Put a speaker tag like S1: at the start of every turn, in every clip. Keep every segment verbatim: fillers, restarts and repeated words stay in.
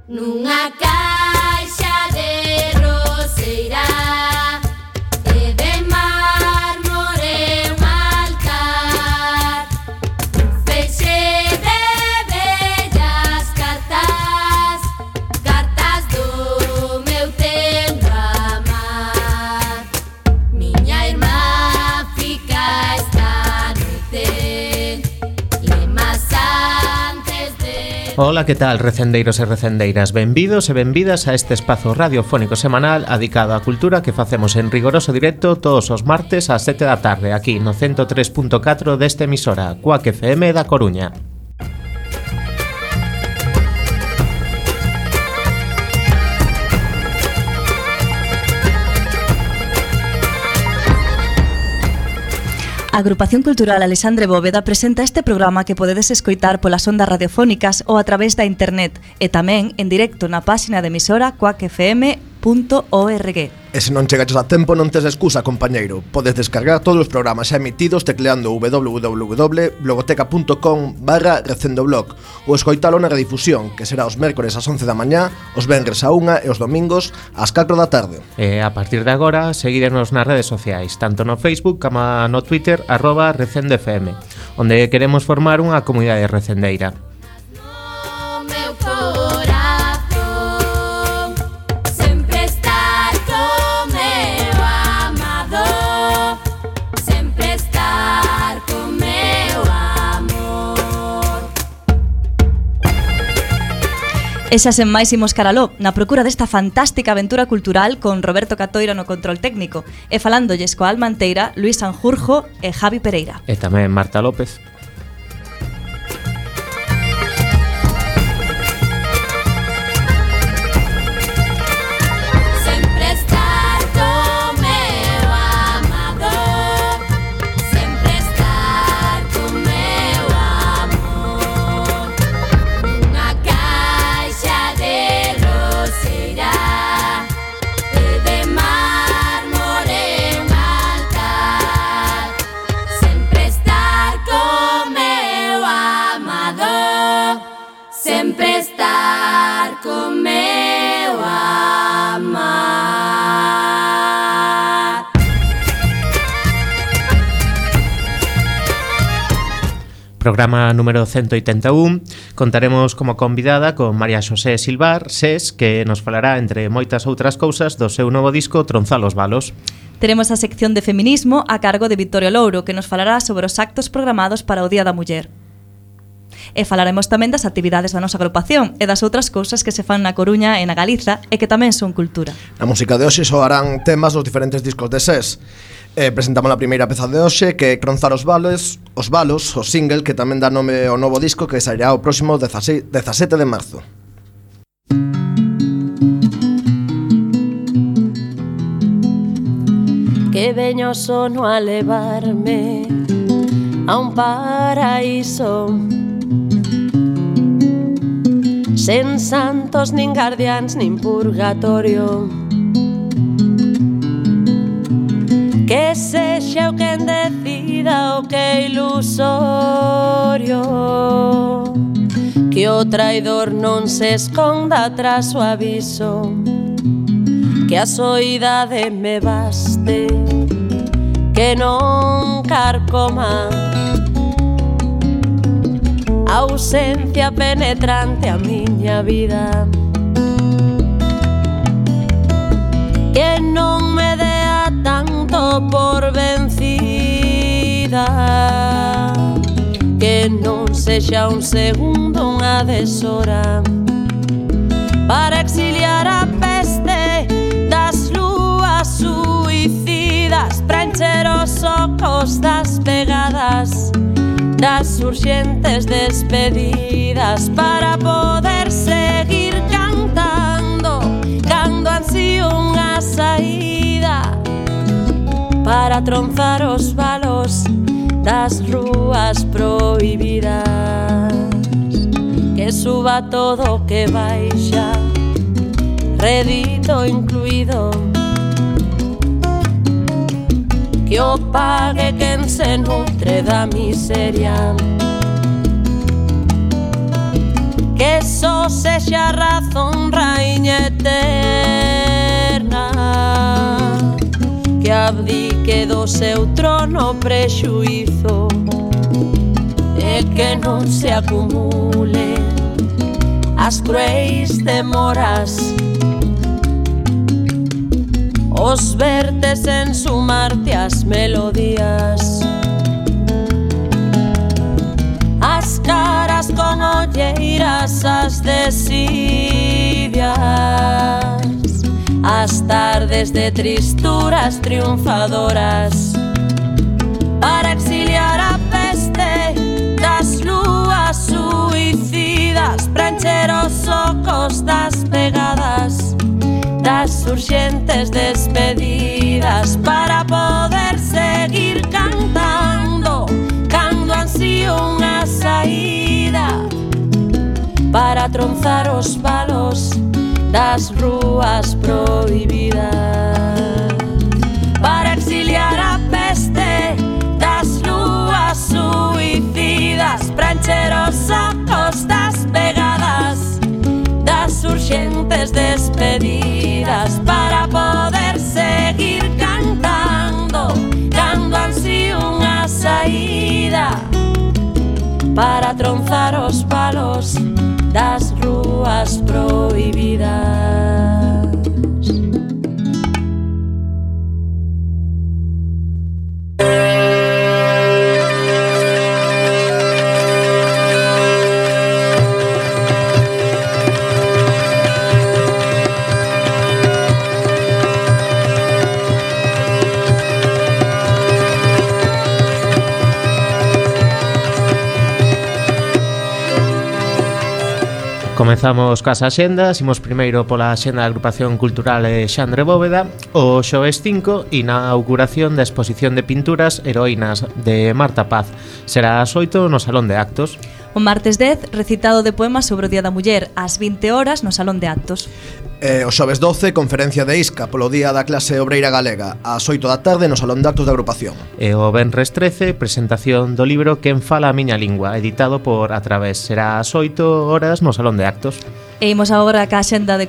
S1: Nunha caixa de roseira e de mármore un altar, un feixe de bellas cartas, cartas do meu tempo a amar. Miña irmá fica esta noite lemas antes de...
S2: Ola, que tal, recendeiros e recendeiras? Benvidos e benvidas a este espazo radiofónico semanal adicado á cultura que facemos en rigoroso directo todos os martes ás sete da tarde aquí no ciento tres punto catro desta emisora, Cuac F M da Coruña.
S3: A Agrupación Cultural Alexandre Bóveda presenta este programa que podedes escoitar polas ondas radiofónicas ou a través da internet e tamén en directo na páxina de emisora cuac f m punto org.
S4: E se non chegaches a tempo non tes excusa, compañeiro. Podes descargar todos os programas xa emitidos tecleando w w w punto blogoteca punto com barra recendoblog ou escoitalo na redifusión, que será os mércores ás once da mañá, os venres á unha e os domingos ás catro da tarde.
S2: E a partir de agora, seguirenos nas redes sociais, tanto no Facebook como no Twitter, arroba recendefm, onde queremos formar unha comunidade recendeira.
S3: E xa sen máis imos caraló, na procura desta fantástica aventura cultural con Roberto Catoira no control técnico e falándolles coa alma enteira Luis Sanjurjo e Javi Pereira.
S2: E tamén Marta López. Programa número ciento oitenta e un. Contaremos como convidada con María Xosé Silvar Sés, que nos falará, entre moitas outras cousas, do seu novo disco Tronzar os Balos.
S3: Teremos a sección de feminismo a cargo de Victoria Louro, que nos falará sobre os actos programados para o Día da Muller. E falaremos tamén das actividades da nosa agrupación e das outras cousas que se fan na Coruña e na Galiza e que tamén son cultura.
S4: Na música de hoxe soarán temas dos diferentes discos de Sés. Eh, presentamos a primeira peza de hoxe, que é Tronzar os Balos, os Balos, o single que tamén dá nome ao novo disco que sairá o próximo dezasete de marzo.
S5: Que veño sono a levarme a un paraíso sen santos, nin guardiáns, nin purgatorio. Que sexa o quen decida o que é ilusorio, que o traidor non se esconda tras o aviso, que a soidade me baste, que non carcoma a ausencia penetrante a miña vida, que non me dea tanto por vencida, que non sexa un segundo unha deshora para exiliar a peste das lúas suicidas, para encher os ocos das pegadas das urxentes despedidas, para poder seguir cantando cando ansío unha saída, para tronzar os balos das rúas prohibidas, que suba todo que baixa, redito incluído, que o pague quen se nutre da miseria, que só sexa razón raíña eterna, que abdique do seu trono prexuízo e que non se acumule as cruéis demoras, os vertes en sumarte as melodías, as caras con olleiras, as desidias, as tardes de tristuras triunfadoras, para exiliar a peste das lúas suicidas, prencher os ocos das pegadas, das urxentes despedidas, para poder seguir cantando cando ansío unha saída, para tronzar os palos das rúas prohibidas, para exiliar a peste das lúas suicidas, prencher os ocos das pegadas, das urxentes despedidas, para poder seguir cantando cando ansío unha saída, para tronzar os palos das rúas prohibidas.
S2: Comezamos cas axendas, imos primeiro pola axenda da Agrupación Cultural Xandre Bóveda. O xoves cinco, inauguración da exposición de pinturas Heroínas de Marta Paz. Será ás oito no Salón de Actos.
S3: O martes dez, recitado de poemas sobre o Día da Muller, ás vinte horas no Salón de Actos.
S4: E o xoves doce, conferencia de Isca polo Día da Clase Obreira Galega, ás oito da tarde no Salón de Actos da Agrupación.
S2: E o venres trece, presentación do libro Quen fala a miña lingua, editado por A Través. Será ás oito horas no Salón de Actos.
S3: E imos agora ca axenda de...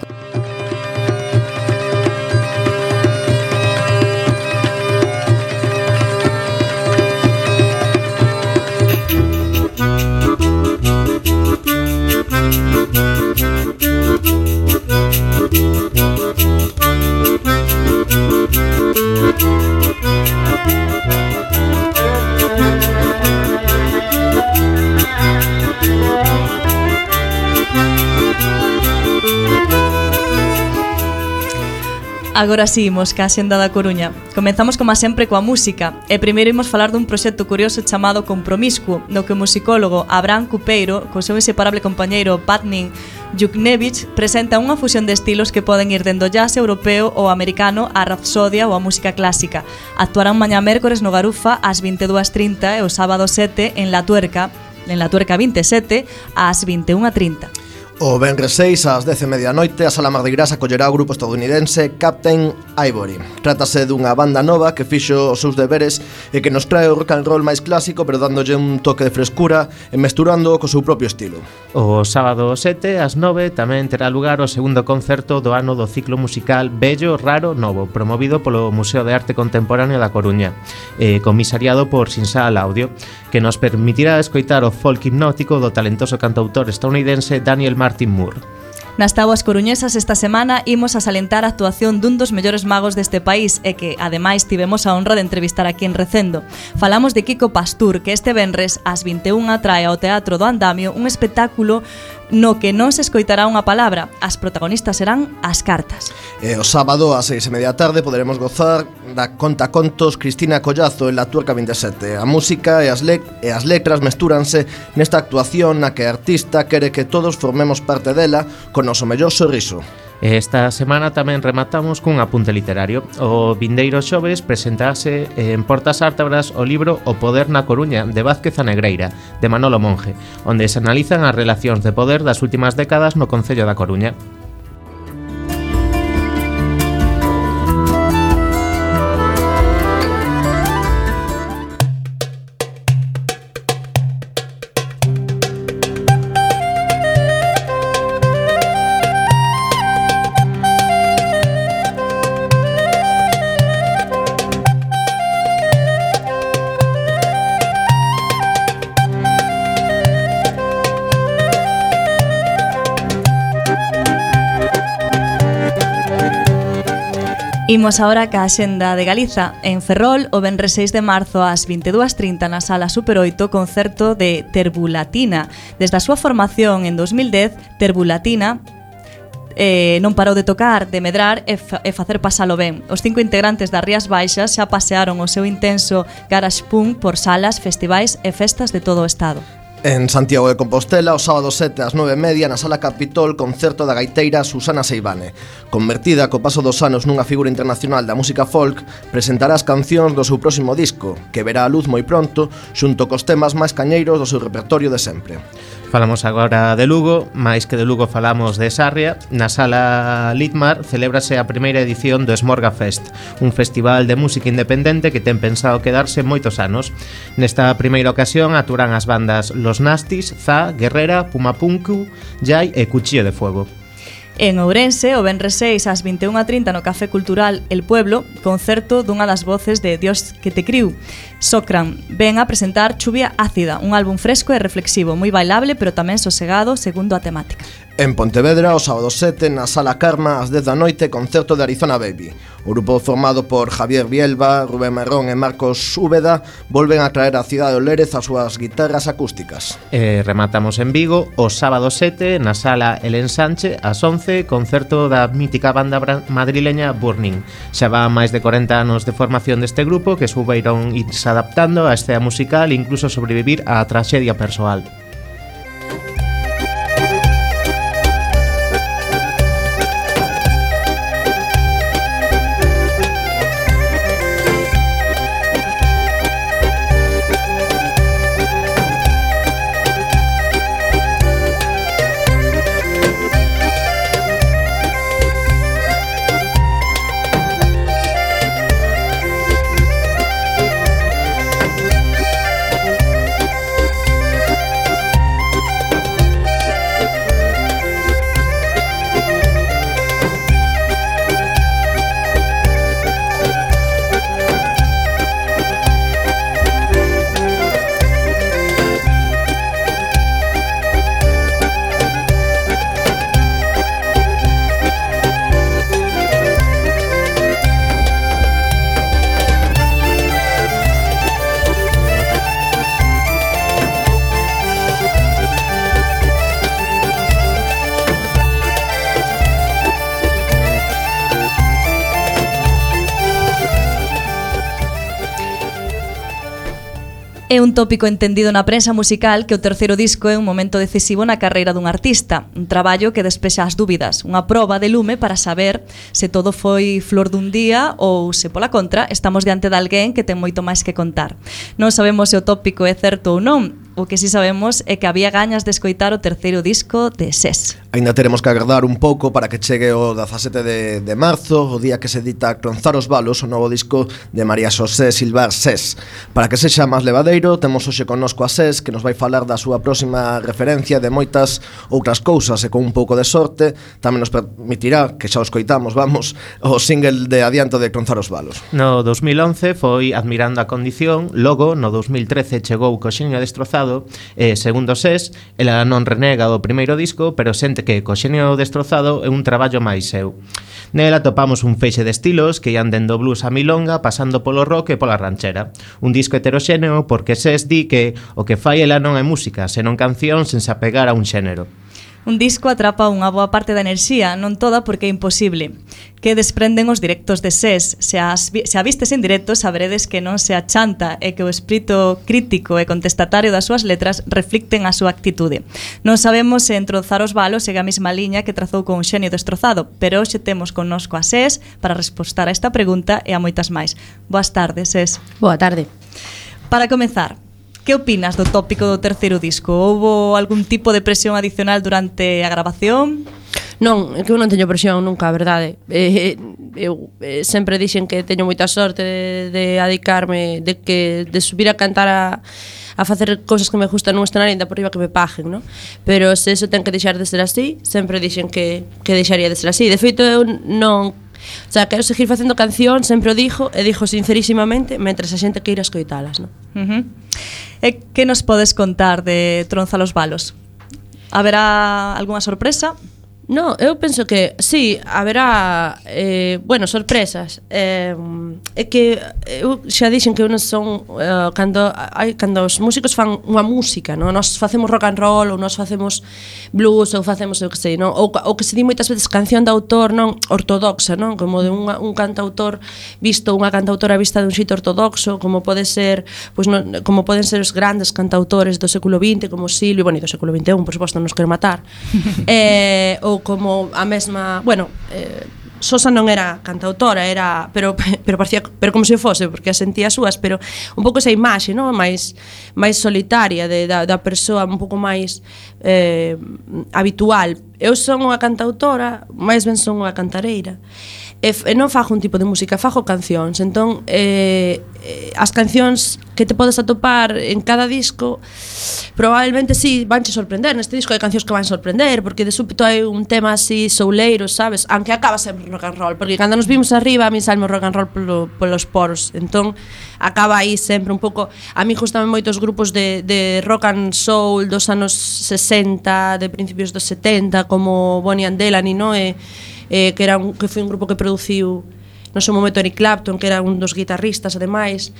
S3: Agora si, imos ca Xenda da Coruña. Comenzamos como sempre coa música e primeiro imos falar dun proxecto curioso chamado Compromiscuo, no que o musicólogo Abraham Cupeiro, co seu inseparable compañeiro Patnin Juknevich, presenta unha fusión de estilos que poden ir dendo jazz europeo ou americano á rapsodia ou á música clásica. Actuarán mañá mércores no Garufa ás vinte e dúas e trinta e o sábado sete en La Tuerca, en La Tuerca vinte e sete ás vinte e unha e trinta.
S4: O venres seis, ás dez e media da noite, a Sala Mardigras acollerá o grupo estadounidense Captain Ivory. Trátase dunha banda nova que fixo os seus deberes e que nos trae o rock and roll máis clásico, pero dándolle un toque de frescura e mesturando co seu propio estilo.
S2: O sábado sete, ás nove, tamén terá lugar o segundo concerto do ano do ciclo musical Bello, Raro, Novo, promovido polo Museo de Arte Contemporáneo da Coruña, e comisariado por Sinsal Audio, que nos permitirá escoitar o folk hipnótico do talentoso cantautor estadounidense Daniel Martin Moore.
S3: Nas táboas coruñesas esta semana imos a salientar a actuación dun dos mellores magos deste país e que, ademais, tivemos a honra de entrevistar aquí en Recendo. Falamos de Kiko Pastur, que este venres ás vinte e unha trae ao Teatro do Andamio un espectáculo no que non se escoitará unha palabra. As protagonistas serán as cartas.
S4: E o sábado ás seis e media da tarde poderemos gozar da contacontos Cristina Collazo en La Tuerca vinte e sete. A música e as, le e as letras mestúranse nesta actuación na que a artista quere que todos formemos parte dela con noso mellor sorriso.
S2: Esta semana tamén rematamos cun apunte literario. O vindeiro xoves presentarase en Portas Ártabras o libro O poder na Coruña, de Vázquez a Negreira, de Manolo Monge, onde se analizan as relacións de poder das últimas décadas no Concello da Coruña.
S3: Imos agora ca axenda de Galiza. En Ferrol, o venres seis de marzo ás vinte e dúas e trinta na Sala Super oito, concerto de Terbulatina. Desde a súa formación en dos mil dez, Terbulatina eh, non parou de tocar, de medrar e, fa e facer pasalo ben. Os cinco integrantes das Rías Baixas xa pasearon o seu intenso garage punk por salas, festivais e festas de todo o estado.
S4: En Santiago de Compostela, o sábado sete ás nove e media na Sala Capitol, concerto da gaiteira Susana Seivane. Convertida co paso dos anos nunha figura internacional da música folk, presentará as cancións do seu próximo disco, que verá a luz moi pronto, xunto cos temas máis cañeiros do seu repertorio de sempre.
S2: Falamos agora de Lugo, máis que de Lugo falamos de Sarria. Na Sala Litmar celébrase a primeira edición do Smorga Fest, un festival de música independente que ten pensado quedarse moitos anos. Nesta primeira ocasión actuarán as bandas Los Nastis, Za, Guerrera, Pumapunku, Jai e Cuchillo de Fuego.
S3: En Ourense, o venres seis ás vinte e unha e trinta no Café Cultural El Pueblo, concerto dunha das voces de Dios que te criu. Socran ven a presentar Chuvia Ácida, un álbum fresco e reflexivo, moi bailable, pero tamén sosegado segundo a temática.
S4: En Pontevedra, o sábado sete, na Sala Karma, ás dez da noite, concerto de Arizona Baby. O grupo formado por Javier Bielba, Rubén Marrón e Marcos Úbeda volven a traer á cidade do Lérez as súas guitarras acústicas.
S2: E rematamos en Vigo, o sábado sete, na Sala El Ensanche, ás once, concerto da mítica banda madrileña Burning. Xa va máis de corenta anos de formación deste grupo que souberon irse adaptando á escena musical e incluso sobrevivir á traxedia persoal.
S3: É un tópico entendido na prensa musical que o terceiro disco é un momento decisivo na carreira dun artista, un traballo que despexa as dúbidas, unha proba de lume para saber se todo foi flor dun día ou se pola contra estamos diante de alguén que ten moito máis que contar. Non sabemos se o tópico é certo ou non. O que si sabemos é que había gañas de escoitar o terceiro disco de SES.
S4: Ainda teremos que agardar un pouco para que chegue o dezasete de, de marzo, o día que se edita Tronzar os Balos, o novo disco de María Xosé Silvar SES. Para que sexa máis levadeiro, temos hoxe connosco a SES, que nos vai falar da súa próxima referencia de moitas outras cousas, e con un pouco de sorte tamén nos permitirá, que xa o escoitamos, vamos, o single de adianto de Tronzar os Balos.
S2: No dos mil once foi Admirando a Condición, logo no dos mil trece chegou Coxeño Destrozado. E, segundo SES, ela non renega do primeiro disco, pero sente que Coxeño Destrozado é un traballo máis seu. Nela topamos un feixe de estilos que ian dendo blues a milonga, pasando polo rock e pola ranchera. Un disco heteroxéneo porque SES di que o que fai ela non é música, senón canción sen se apegar a un xénero.
S3: Un disco atrapa unha boa parte da enerxía, non toda porque é imposible, que desprenden os directos de SES. Se, as, se a vistes en directo saberedes que non se achanta e que o espírito crítico e contestatario das súas letras reflicten a súa actitude. Non sabemos se en Tronzar os Balos segue a mesma liña que trazou con Xenio Destrozado, pero hoxe temos connosco a SES para respostar a esta pregunta e a moitas máis. Boas tardes, SES.
S5: Boa tarde.
S3: Para comezar, que opinas do tópico do terceiro disco? Houbo algún tipo de presión adicional durante a grabación?
S5: Non, é que eu non teño presión nunca, a verdade. Eh, eu eh, sempre dixen que teño moita sorte de, de adicarme, de que de subir a cantar a, a facer cousas que me gustan nun escenario ainda por riba que me paguen, non? Pero se eso ten que deixar de ser así, sempre dixen que, que deixaría de ser así. De feito, eu non... O sea, quero seguir facendo canción, sempre o dixo, e dixo sincerísimamente, mentres a xente queira escoitalas, non?
S3: Uh-huh. E que nos podes contar de Tronzar os Balos? Haberá algunha sorpresa?
S5: No, eu penso que sí, haberá eh, bueno, sorpresas. Eh, é que eu xa dixen que eu non son eh, cando hai cando os músicos fan unha música, non? Nós facemos rock and roll ou nós facemos blues ou facemos eu que sei, non? Ou, ou que se di moitas veces canción de autor non ortodoxa, non? Como de un, un cantautor visto, unha cantautora vista dun xeito ortodoxo, como pode ser, pois non, como poden ser os grandes cantautores do século vinte, como Silvio, bueno, e do século vinte e un, por suposto, nos quero matar. eh, ou como a mesma, bueno, eh, Sosa non era cantautora, era, pero pero parecía, pero como se fose, porque as sentía súas, pero un pouco esa imaxe, non, máis máis solitaria de da, da persoa, un pouco máis eh, habitual. Eu son unha cantautora, máis ben son unha cantareira. E, e non fago un tipo de música, fago cancións. Entón, eh, eh, as cancións que te podes atopar en cada disco probablemente sí vanche sorprender. Neste disco hai cancións que van sorprender, porque de súpeto hai un tema así souleiro, sabes? Aunque acaba sempre rock and roll, porque cando nos vimos arriba a mí salme rock and roll polo, polos poros. Entón, acaba aí sempre un pouco. A mí gustame moitos grupos de, de rock and soul dos anos sesenta, de principios dos setenta, como Bonnie and Delany, no? E, eh, que era un, que foi un grupo que produciu no seu momento Eric Clapton, que era un dos guitarristas ademais,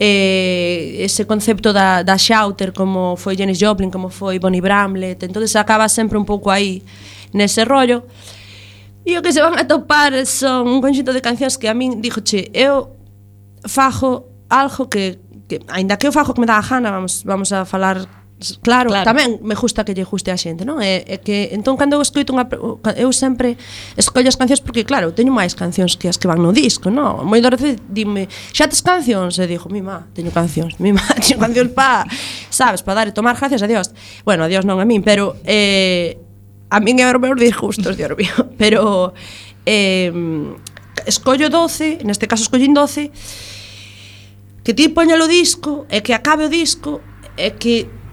S5: eh, ese concepto da, da shouter, como foi Janis Joplin, como foi Bonnie Bramlett. Entonces acaba sempre un pouco aí nese rollo, e o que se van a topar son un conxunto de cancións que a min dixoche, eu fajo algo que, que aínda que eu fajo que me dá a gana, vamos, vamos a falar claro, claro, tamén me gusta que lle guste a xente, non? É, é que entón cando eu escoito unha, eu sempre escollo as cancións porque claro, eu teño máis cancións que as que van no disco, non? Moi das veces dime, xa tes cancións? E digo, mi má, teño cancións, mi má, teño cancións pa, sabes, para dar e tomar, gracias a Dios. Bueno, a Dios non a min, pero eh, a min é os meus disgustos, Dios mío, pero eh, escollo doce, neste caso escollín doce, que ti poña o disco e que acabe o disco e que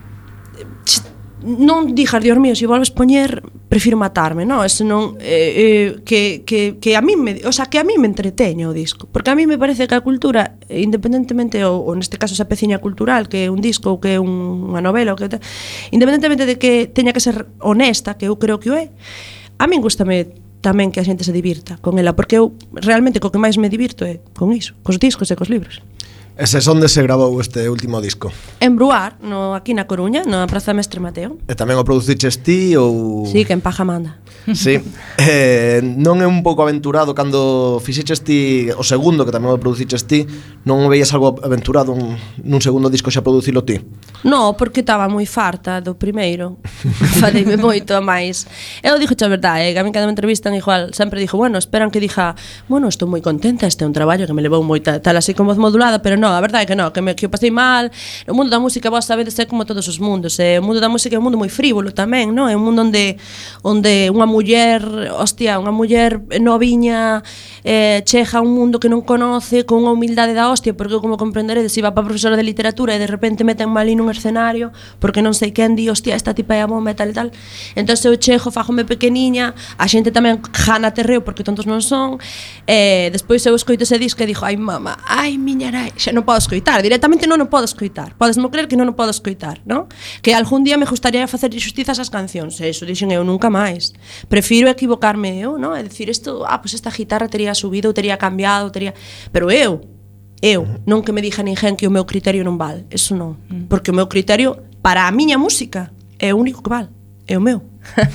S5: non dixas, Dios mío, se volves poñer prefiro matarme, non? Ese non eh, eh, que, que, que a mí me, o sea, que a mí me entreteña o disco, porque a mí me parece que a cultura, independentemente ou, ou neste caso esa peciña cultural, que é un disco ou que é un, unha novela, ou que independentemente de que teña que ser honesta, que eu creo que o é, a min gustame tamén que a xente se divirta con ela, porque eu realmente co que máis me divirto é con iso, cos discos e cos libros.
S4: Ese es onde se grabou este último disco?
S5: En Bruar, no, aquí na Coruña, na Praza Mestre Mateo.
S4: E tamén o produciches ti ou...?
S5: Sí, que en Paja manda.
S4: Sí, eh, non é un pouco aventurado cando fixeches ti o segundo, que tamén o produciches ti, non o veías algo aventurado un, nun segundo disco xa producilo ti?
S5: No, porque estaba moi farta do primeiro. Fadeime moito a máis. Eu dixo a verdade, eh, que a mí cando me entrevistan igual sempre dixo, bueno, esperan que dixa, bueno, estou moi contenta, este é un traballo que me levou moita tal así como voz modulada, pero non, a verdade é que non, que me que o pasei mal. O mundo da música, vos sabedes, é como todos os mundos, eh, o mundo da música é un mundo moi frívolo tamén, non? É un mundo onde onde unha muller, hostia, unha muller noviña eh, chega a un mundo que non conoce con unha humildade da hostia, porque eu como comprenderedes, iba para profesora de literatura e de repente meten mal nun escenario porque non sei quen di, hostia, esta tipa é a bomba e tal e tal. Entón eu chego, fájome pequeniña, a xente tamén jana terreo porque tontos non son, e despois eu escoito ese disco e dixo, ai mama, ai miña nai, xa non podo escoitar, directamente non o podo escoitar, podesme creer que non o podo escoitar, non? Que algún día me gustaría facer xustiza esas cancións, e iso dixen eu nunca máis. Prefiro equivocarme eu, non? É dicir, isto, ah, pues esta guitarra tería subido, ou tería cambiado, tería... Pero eu, eu, non que me dixa ninguén que o meu criterio non vale, eso non. Porque o meu criterio, para a miña música, é o único que vale, é o meu.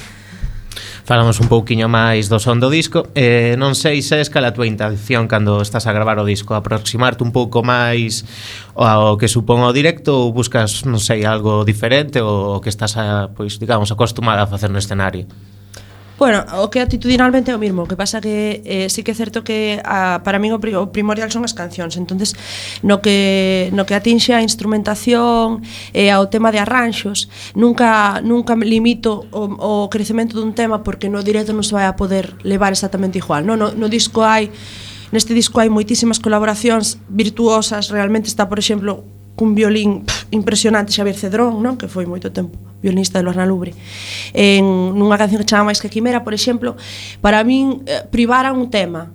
S2: Falamos un pouquiño máis do son do disco. eh, Non sei se es cala a túa intención cando estás a gravar o disco, aproximarte un pouco máis ao que supón o directo, ou buscas, non sei, algo diferente, ou que estás a, pois, digamos, acostumada a facer no escenario?
S5: Bueno, o que atitudinalmente é o mismo, o que pasa que eh, sí que é certo que a, para mí o, pri, o primordial son as cancións. Entonces, no que no que atinxe a instrumentación e eh, ao tema de arranxos, nunca nunca me limito o, o crecemento dun tema, porque no directo non se vai a poder levar exactamente igual, no, no, no disco hai neste disco hai moitísimas colaboracións virtuosas, realmente está, por exemplo, cun violín pff, impresionante, Xavier Cedrón, non? Que foi moito tempo violinista de Lorna Lubre, en nunha canción que chama Máis que Quimera, por exemplo. Para min eh, privara un tema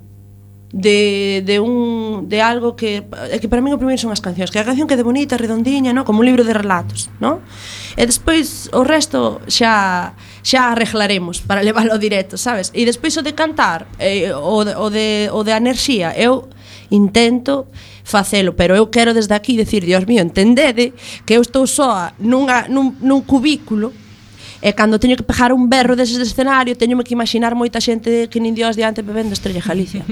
S5: de, de un de algo que é que para min o primeiro son as cancións, que a canción quede bonita, redondiña, no? Como un libro de relatos, no? E despois o resto xa xa arreglaremos para leválo ao directo, sabes? E despois o de cantar, eh, o, de, o, de, o de enerxía, eu intento facelo, pero eu quero desde aquí decir, Dios mío, entendede que eu estou soa nunha, nun, nun cubículo e cando teño que pegar un berro deses de escenario teñome que imaginar moita xente que nin Dios diante bebendo Estrella Galicia.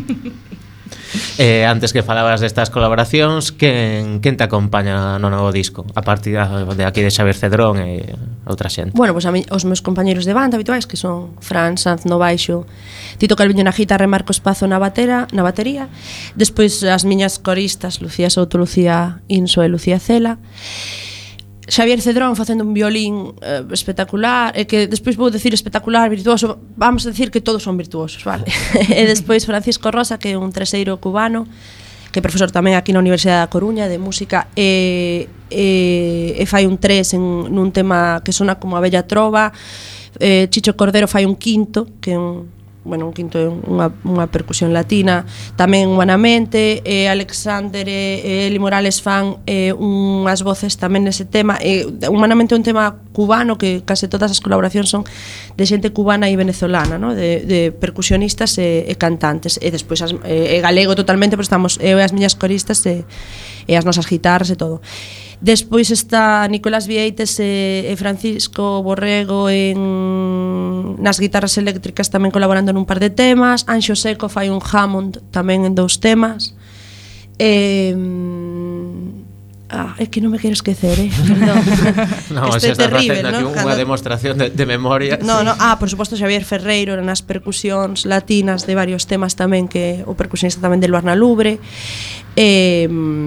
S2: Eh, antes que falabas destas colaboracións, quen, quen te acompaña no novo disco? A partir de aquí de Xavier Cedrón e outra xente.
S5: Bueno, pues a mí, os meus compañeros de banda habituais, que son Fran Sanz no baixo, Tito Calviño na guitarra e Marcos Pazo na batera, na batería. Despois as miñas coristas, Lucía Souto, Lucía Inso e Lucía Cela. Xavier Cedrón facendo un violín eh, espectacular, e que despois vou decir espectacular, virtuoso, vamos a decir que todos son virtuosos, vale? E despois Francisco Rosa, que é un treseiro cubano, que é profesor tamén aquí na Universidade da Coruña de música, e, e, e fai un tres en, nun tema que sona como a Bella Trova. eh, Chicho Cordero fai un quinto, que é un bueno, un quinto é unha, unha percusión latina, tamén humanamente, e Alexander e, e Eli Morales fan e, unhas voces tamén nese tema, e humanamente é un tema cubano, que case todas as colaboracións son de xente cubana e venezolana, ¿no? de, de percusionistas e, e cantantes, e despois as, e, e galego totalmente, pero estamos eu e as miñas coristas e, e as nosas guitarras e todo. Despois está Nicolás Vieites e, e Francisco Borrego en, nas guitarras eléctricas tamén colaborando nun par de temas. Anxo Seco fai un Hammond tamén en dous temas. E, ah, é que non me quero esquecer, eh? Perdón.
S2: No, se estás facendo aquí unha Cando... demostración de, de memoria.
S5: No, no, ah, por suposto Xavier Ferreiro nas percusións latinas de varios temas tamén, que o percusionista tamén de Luarna Lubre. E...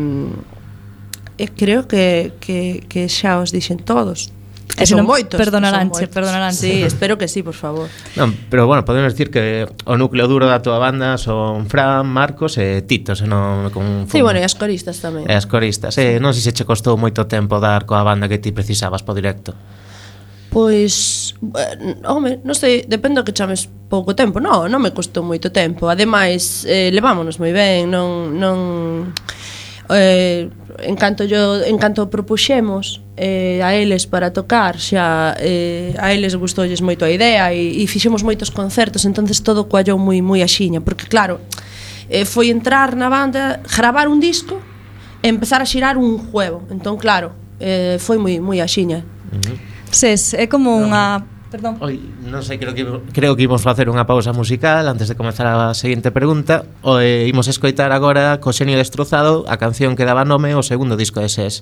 S5: E creo que, que, que xa os dixen todos. Que son moitos.
S3: Perdonaranche, perdonaranche.
S5: Sí, espero que sí, por favor.
S2: Non, pero bueno, podemos decir que o núcleo duro da tua banda son Fran, Marcos e Tito, se non me confundo.
S5: Sí, bueno, e as coristas tamén.
S2: E as coristas. Eh, non sei se che costou moito tempo dar coa banda que ti precisabas po directo.
S5: Pois, bueno, home, non sei, depende do que chames pouco tempo. Non, non me costou moito tempo. Ademais, eh, levámonos moi ben, non... non eh, en canto yo, en canto propuxemos eh, a eles para tocar, xa eh, a eles gustoulles moito a idea e, e fixemos moitos concertos, entonces todo coallou moi moi axiña, porque claro, eh, foi entrar na banda, gravar un disco e empezar a xirar un juego. Entón claro, eh, foi moi moi axiña.
S2: Uh-huh.
S3: Ses, é como unha... Perdón.
S2: Oi, non sei, creo que creo que imos facer unha pausa musical antes de comezar a seguinte pregunta. O, eh, imos escoitar agora co Xenio Destrozado a canción que daba nome ao segundo disco de Ses.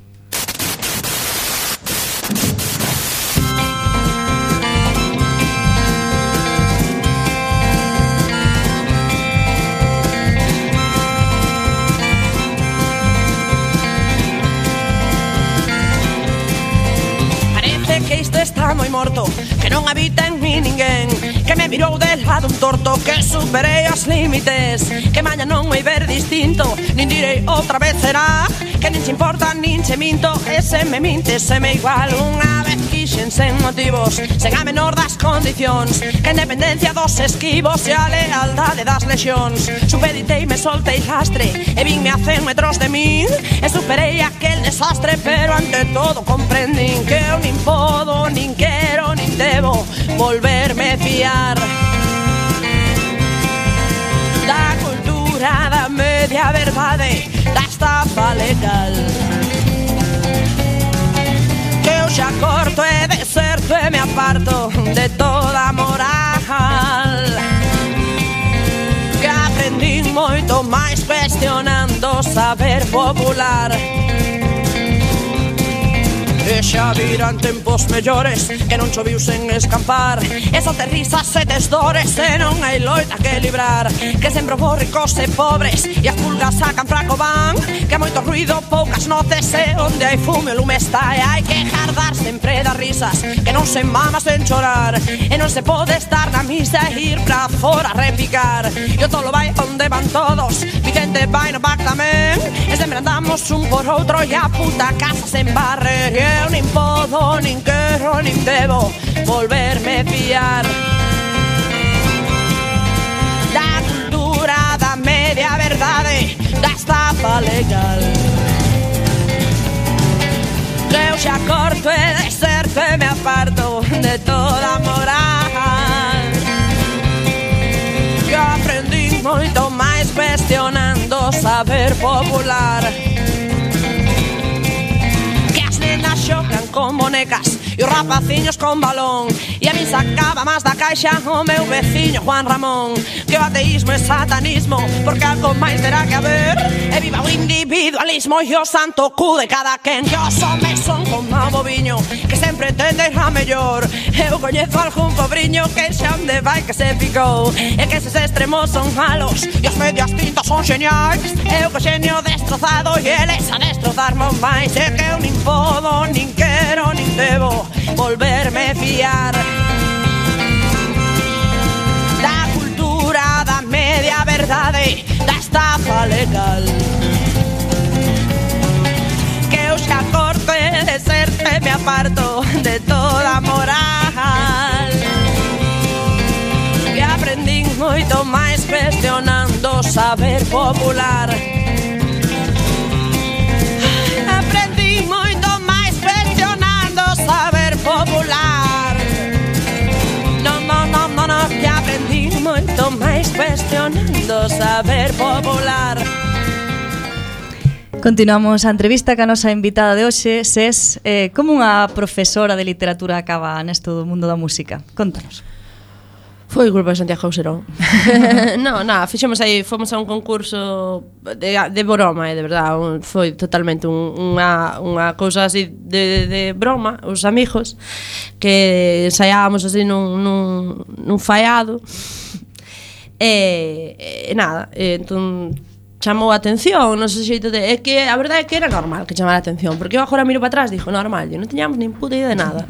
S6: Moi morto, que non habita en mí ninguén, que me mirou de lado un torto, que superei os límites, que maña non vai ver distinto, nin direi outra vez será, que nin se importa nin se minto, e se me mintes se me igual. Unha vez quixen sen motivos, sen a menor das condicións, que a independencia dos esquivos e a lealdade das lexións, supeditei me soltei lastre, e vinme a cen metros de min, e superei aquel desastre, pero ante todo comprendín que eu nin podo, nin quero, nin debo volverme fiar da cultura da media verdade, da estafa legal, que eu xa corto e deserto e me aparto de toda moral, que aprendín moito máis cuestionando o saber popular. E xa virán tempos mellores, que non choviu sen escampar, e só te risas e tes dores, e non hai loita que librar, que sempre vos ricos e pobres, e as pulgas sacan fraco van, que moito ruido, poucas noces, e onde hai fume o lume está, e hai que jardar sempre das risas, que non se mama sen chorar, e non se pode estar na misa e ir pra fora a repicar, e o tolo vai onde van todos, Vicente vai no back tamén, e sempre andamos un por outro, e a puta casa se embarre, e eu nin podo, nin quero, nin debo volverme fiar da cultura da media verdade, da estafa legal, que eu xa corto e deserto sempre me aparto de toda moral. Eu aprendi moito máis cuestionando o saber popular. Que as nenas xocan con bonecas e os rapaciños con balón, e a mí sacaba máis da caixa o meu veciño Juan Ramón. Que o ateísmo é satanismo, porque algo máis terá que haber. E viva o individualismo e o santo cu de cada quen. Que os homes son como o boviño, que sempre tenden a mellor. Eu coñezo algún pobriño que xa onde vai que se picou. E que eses extremos son malos e os medios tintos son xeniais. Eu co xenio destrozado e eles a destrozarme máis. E que eu nin podo, nin quero, nin debo volverme fiar da cultura, da media verdade, da estafa legal. Que eu xa corte de ser e me aparto de toda moral. E aprendi moito máis cuestionando o saber popular. Aprendi moito máis cuestionando o saber popular. No, no, no, no, no, que aprendi moito máis cuestionando o saber popular.
S3: Continuamos a entrevista ca nosa invitada de hoxe, Ses. Eh, como unha profesora de literatura acaba nesto do mundo da música? Contanos.
S5: Foi culpa de Santiago Serón. No, nada, fixemos aí, fomos a un concurso de, de broma, eh, de verdad, un, foi totalmente un, unha, unha cousa así de, de broma, os amigos, que ensaiábamos así nun, nun, nun faiado, e, e nada, e, entón chamou a atención, non sei xeito de... É que a verdade é que era normal que chamara a atención, porque eu agora miro para atrás, dixo, normal, e non tiñamos nin puta idea de nada.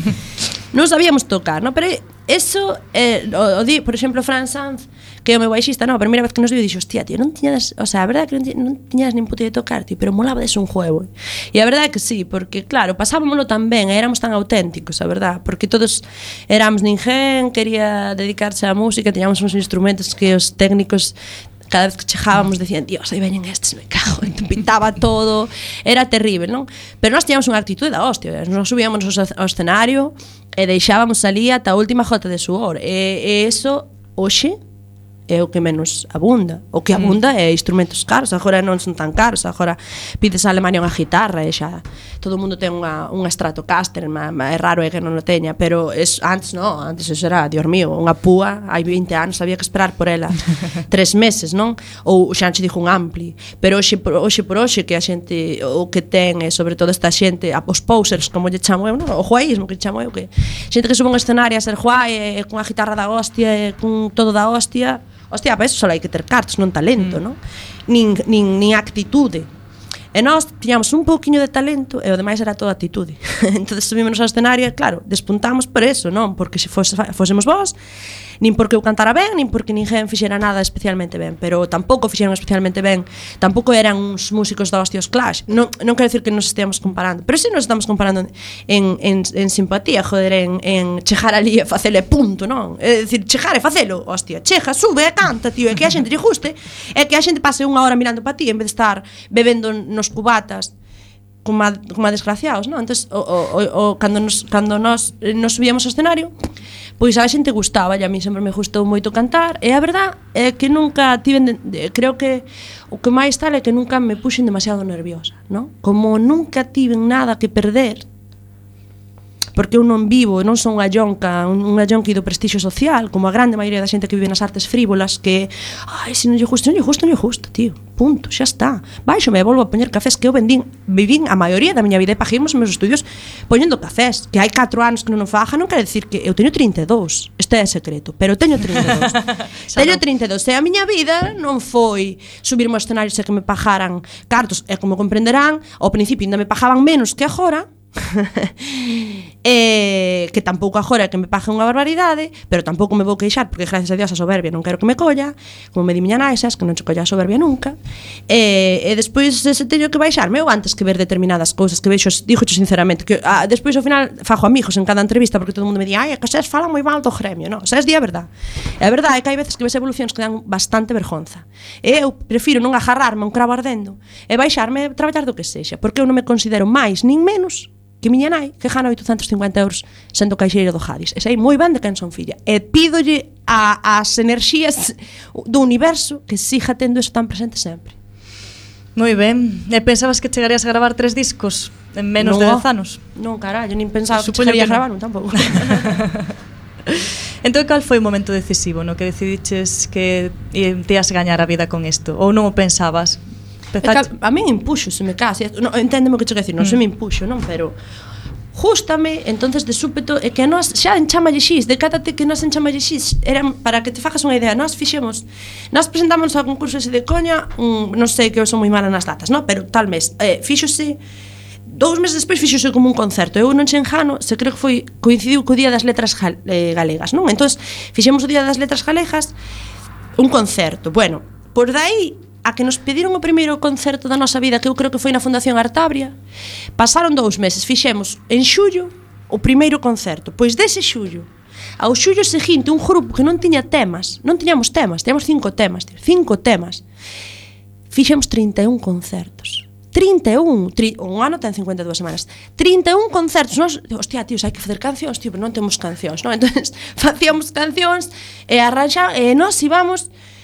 S5: Non sabíamos tocar, non? Pero eso, eh, o, o di, por exemplo, Fran Sanz, que é o meu baixista, non, a primeira vez que nos viu, dixo, hostia, tío, non tiñas, o sea, a verdade é que non, ti, non tiñas nin puta idea de tocar, tío, pero molaba des un juego. E a verdade é que sí, porque, claro, pasábamoslo tan ben, e éramos tan auténticos, a verdade, porque todos éramos ninguén, quería dedicarse á música, teñamos uns instrumentos que os técnicos... Cada vez que chegábamos decían, Dios, aí veñen estes, me cago, entón pintaba todo, era terrible, non? Pero nós tiñamos unha actitude da hostia, nós subíamos ao escenario e deixábamos ali ata a última gota de suor, e, e eso, hoxe, é o que menos abunda. O que abunda é instrumentos caros, agora non son tan caros, agora pides a Alemania unha guitarra e xa todo o mundo ten unha, unha Stratocaster, ma, ma é raro é que non o teña, pero es, antes non, antes eso era, Dios mío, unha púa, hai vinte anos había que esperar por ela tres meses, non? Ou xa anche dixo un ampli, pero hoxe por hoxe, por hoxe que a xente, o que ten é sobre todo esta xente, os posers, como lle chamo eu, non? O juaísmo que chamo eu, que xente que sube un escenario a ser juai, e, con a guitarra da hostia, e con todo da hostia. Hostia, para eso só hai que ter cartos, non talento, mm. non? Nin, nin, nin actitude. E nós tiñamos un pouquiño de talento e o demais era toda actitude. Entón subímonos ao escenario e claro, despuntamos por eso, non? Porque se fose, fosemos vós, nin porque eu cantara ben, nin porque ninguén fixera nada especialmente ben, pero tampouco fixeron especialmente ben, tampouco eran uns músicos da hostia os Clash. Non, non quero decir que nos esteamos comparando, pero si nos estamos comparando en, en, en simpatía, joder, en, en chegar ali e facele punto, non? É dicir, chegar e facelo, hostia, cheja, sube e canta, tío, e que a xente lle guste, e que a xente pase unha hora mirando para ti en vez de estar bebendo nos cubatas como a, como a desgraciados, non? Entonces, o, o, o, cando nos, cando nos, nos subíamos ao escenario, pois a xente gustaba, e a mí sempre me gustou moito cantar, e a verdad é que nunca tiven, de, creo que o que máis tal é que nunca me puxen demasiado nerviosa, non? Como nunca tiven nada que perder, porque eu non vivo, non son unha yonca, unha yonqui do prestixio social, como a grande maioría da xente que vive nas artes frívolas, que, ai, se non lle gusta, non lle gusta, non lle gusta, tío, punto, xa está. Baixo me volvo a poñer cafés que eu vendín, vivín a maioría da miña vida e paguei os meus estudios poñendo cafés, que hai catro anos que non o faja, non quere decir que eu teño trinta e dous, este é secreto, pero teño trinta e dous. Teño trinta e dous, e a miña vida non foi subirme ao escenario e que me pagaran cartos, e como comprenderán, ao principio ainda me pagaban menos que agora, e que tampouco agora que me pague unha barbaridade, pero tampouco me vou queixar porque gracias a Dios a soberbia non quero que me colla, como me di miña nai, sabes, que non se colla a soberbia nunca, e, e despois se teño que baixarme eu antes que ver determinadas cousas que vexo, dixocho sinceramente que ah, despois ao final fajo amigos en cada entrevista porque todo o mundo me di, ai, é que Sés fala moi mal do gremio, non? Sés di a verdade, e a verdade é que hai veces que ves evolucións que dan bastante vergonza, e eu prefiro non agarrarme a un cravo ardendo e baixarme a traballar do que sexa, porque eu non me considero máis nin menos que miña nai que gana oitocentos cincuenta euros sendo caixeira do Jadis. E sei moi ben de quen son filla. E pídolle a, as enerxías do universo que siga tendo eso tan presente sempre.
S3: Moi ben. E pensabas que chegarías a gravar tres discos en menos
S5: no,
S3: de dez anos?
S5: Non, carallo, nin pensaba
S3: Supoño
S5: que chegaría
S3: que
S5: a gravar, non tampouco.
S3: Entón, cal foi o momento decisivo no que decidiches que te ias gañar a vida con isto? Ou non o pensabas?
S5: Pezache... A, a min impuxo, se me case. No, enténdeme o que che quero decir, non mm. se me impuxo, non? Pero justame, entonces de súpeto, é que nós xa en Chamalle Xis, decátate que nós en Chamalle Xis eran, para que te fagas unha idea, nós fixemos, nós presentamos ao concurso ese de coña, un, non sei que eu son moi mala nas datas, non? Pero tal mes, eh, fíxose, dous meses despois fíxose como un concerto, eu non che enjano, se creo que foi, coincidiu co Día das Letras gal, eh, Galegas, non? Entón, fixemos o Día das Letras Galegas, un concerto, bueno, por dai a que nos pediron o primeiro concerto da nosa vida, que eu creo que foi na Fundación Artabria, pasaron dous meses, fixemos en xullo o primeiro concerto, pois dese xullo ao xullo seguinte un grupo que non tiña temas, non tiñamos temas, tiñamos cinco temas, tío, cinco temas, fixemos trinta e un concertos. trinta e un, tri, un ano ten cincuenta e dúas semanas. trinta e un concertos. Nós, hostia, tíos, hai que facer cancións, tío, pero non temos cancións, non? Entonces, facíamos cancións e arranxa e nós íbamos,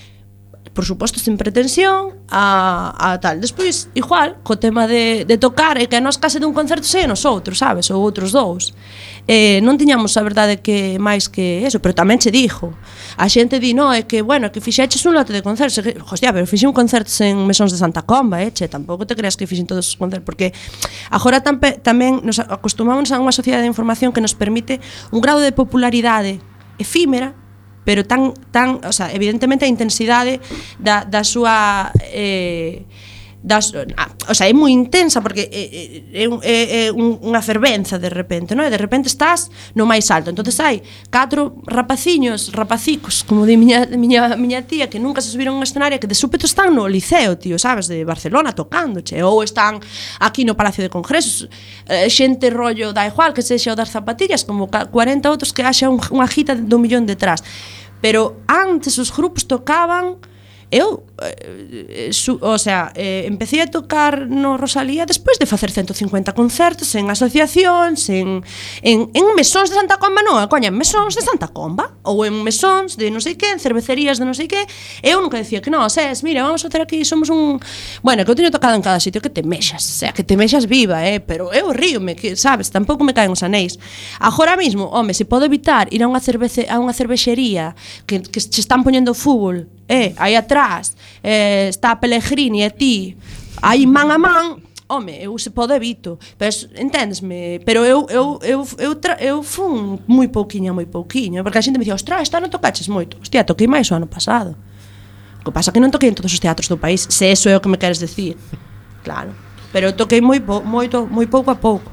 S5: por suposto, sen pretensión a, a tal. Despois, igual, co tema de, de tocar e que a nós case dun concerto sei nos outros, sabes? Ou outros dous. Eh, non tiñamos a verdade que máis que eso, pero tamén che dixo. A xente di, no, é que, bueno, que fixeches un lote de concertos. Hostia, pero fixen un concerto en Mesóns de Santa Comba, eh, che, tampouco te creas que fixen todos os concertos, porque agora tampe, tamén nos acostumamos a unha sociedade de información que nos permite un grado de popularidade efímera, pero tan, tan, o sea, evidentemente a intensidade da, da súa eh, das, o sea, é moi intensa porque é, é, é, é unha fervenza de repente, non? E de repente estás no máis alto. Entonces hai catro rapaciños, rapacicos, como di miña, miña, miña tía, que nunca se subiron a un escenario, que de súpeto están no Liceo, tío, sabes, de Barcelona tocándoche, ou están aquí no Palacio de Congresos, eh, xente rollo, da igual que sexa o das zapatillas, como cuarenta outros que haxa un, unha gita do millón detrás. Pero antes os grupos tocaban. Eu, eh, su, o sea, eh, empecé a tocar no Rosalía despois de facer ciento cincuenta concertos en asociacións, en, en, en mesóns de Santa Comba, non, coña, en mesóns de Santa Comba, ou en mesóns de non sei que, en cervecerías de non sei que. Eu nunca decía que non, ses, mira, vamos a facer aquí, somos un... Bueno, que eu teño tocado en cada sitio que te mexas, o sea, que te mexas viva, eh, pero eu ríome, que, sabes, tampouco me caen os anéis. Agora mismo, home, se podo evitar ir a unha cervece, a unha cervexería que, que se están poñendo fútbol, eh, aí atrás eh, está a Pellegrini e ti aí man a man, home, eu se pode evito, pero enténdesme, pero eu eu eu eu, tra, eu fun moi pouquiña, moi pouquiño, porque a xente me dicía, "Ostras, esta non tocaches moito". Hostia, toquei máis o ano pasado. O que pasa que non toquei en todos os teatros do país, se eso é o que me queres decir. Claro, pero eu toquei moi po, moito, moi pouco a pouco.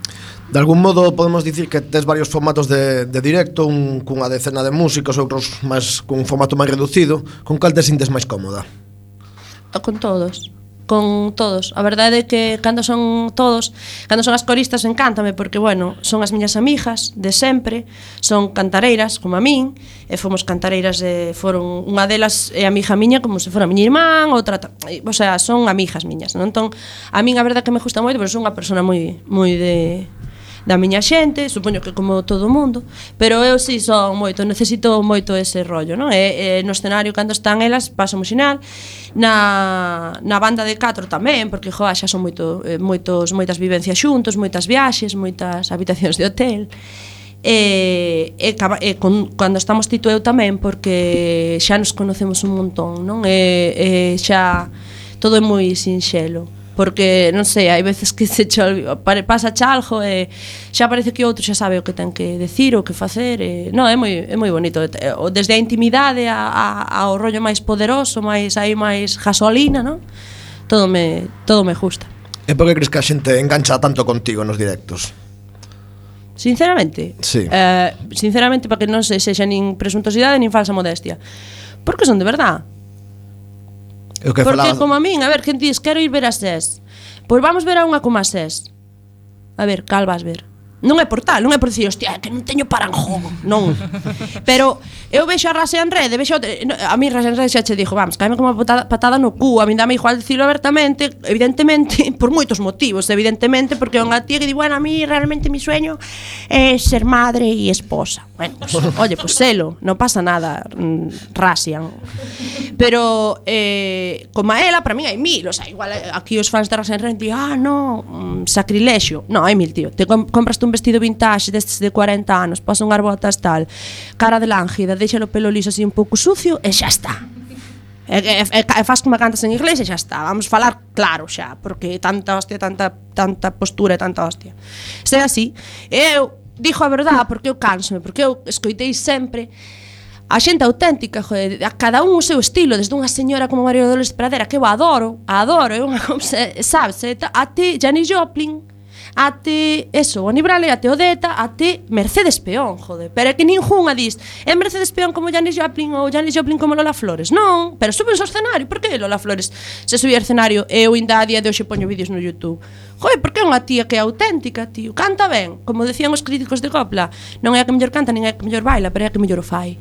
S4: De algún modo podemos dicir que tes varios formatos de, de directo, un cunha decena de músicos, outros máis cun formato máis reducido. Con cal te sintes máis cómoda?
S5: Con todos, con todos. A verdade é que cando son todos, cando son as coristas encántame, porque, bueno, son as miñas amigas de sempre, son cantareiras como a min, e fomos cantareiras, e foron, unha delas é amiga miña como se fora a miña irmán, outra, o sea, son amigas miñas, non? Entón, a min a verdade que me gusta moito, porque son unha persona moi moi de da miña xente, supoño que como todo o mundo, pero eu si son moito, necesito moito ese rollo, non? E, e no escenario cando están elas paso moi xinal, na, na banda de catro tamén, porque joa, xa son moito, eh, moitos, moitas vivencias xuntos, moitas viaxes, moitas habitacións de hotel. E, e, e con, cando estamos Tito eu tamén, porque xa nos conocemos un montón, non? E, e xa todo é moi sinxelo, porque, non sei, hai veces que se cho, pasa algo e xa parece que outro xa sabe o que ten que decir, o que facer, e, non, é moi, é moi bonito, desde a intimidade a, a, ao rollo máis poderoso, máis aí máis gasolina, non? Todo me, todo me gusta.
S4: E por que crees que a xente engancha tanto contigo nos directos?
S5: Sinceramente?
S4: Sí.
S5: Eh, sinceramente, para que non se sexa nin presuntosidade nin falsa modestia. Porque son de verdad.
S4: Eu que
S5: Porque
S4: falaba...
S5: como a min, a ver, quen dis, quero ir ver a SES. Pois vamos ver a unha como a SES. A ver, cal vas ver? Non é por tal, non é por dicir, hostia, que non teño paranjón, non. Pero eu vexo a Rase en Rede, vexo a mí Rase en Rede xa che dixo, vamos, caime como patada, patada no cu, a mí dame igual dicilo abertamente, evidentemente, por moitos motivos, evidentemente, porque é unha tía que di, bueno, a mí realmente mi sueño é ser madre e esposa. Bueno, pues, oye, pues selo, non pasa nada, Rasian. Pero eh, como a ela, para mí hai mil, o sea, igual aquí os fans de Rase en Rede di, ah, no, sacrilexio. No, hai mil, tío, te compraste un vestido vintage destes de cuarenta anos, pasa unhas botas tal, cara de lánguida, deixalo pelo liso así un pouco sucio e xa está. E, e, e, e faz como cantas en inglés e xa está. Vamos falar claro xa, porque tanta hostia, tanta, tanta postura e tanta hostia. Se é así, eu dixo a verdade porque eu cánsome, porque eu escoitei sempre a xente auténtica, joder, a cada un o seu estilo, desde unha señora como María Dolores Pradera, que eu adoro, adoro, é unha cousa, sabes, a ti Janis Joplin, até eso, o Anibrale, até Odeta, até Mercedes Peón, joder, pero é que ningunha dis é Mercedes Peón como Janis Joplin ou Janis Joplin como Lola Flores, non, pero suben ao escenario, por que Lola Flores se subía ao escenario e eu ainda a día de hoxe poño vídeos no YouTube, joder, porque é unha tía que é auténtica, tío, canta ben, como decían os críticos de copla, non é a que mellor canta, nin é a que mellor baila, pero é a que mellor o fai.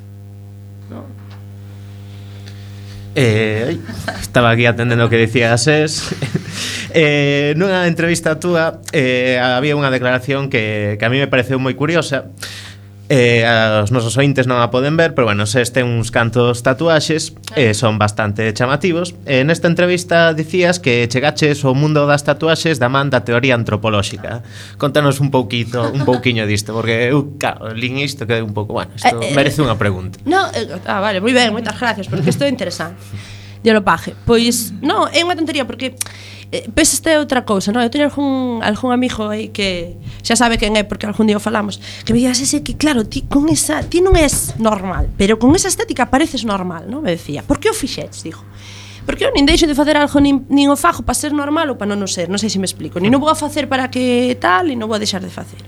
S2: Eh, estaba aquí atendendo o que dicías es eh, nunha entrevista túa eh, había unha declaración que, que a mí me pareceu moi curiosa. Eh, os nosos ointes non a poden ver, pero bueno, se este uns cantos tatuaxes eh, son bastante chamativos. Eh, nesta entrevista dicías que chegaches ao mundo das tatuaxes da man da teoría antropolóxica. Contanos un pouquito, un pouquiño disto, porque eu, claro, lín isto que é un pouco, bueno, isto eh, eh, merece unha pregunta.
S5: No, eh, ah, vale, moi ben, moitas gracias, porque isto é interesante. Diolo paje. Pois, non, é unha tontería porque eh, pois esta é outra cousa, non? Eu teño algún, algún amigo aí que xa sabe quen é porque algún día o falamos, que me digas ese que claro, ti con esa, ti non és normal, pero con esa estética pareces normal, non? Me decía, por que o fixetes? Dijo, porque eu nin deixo de facer algo, nin, nin o fago para ser normal ou para non o ser, non sei se me explico, nin o vou a facer para que tal, e non vou a deixar de facer.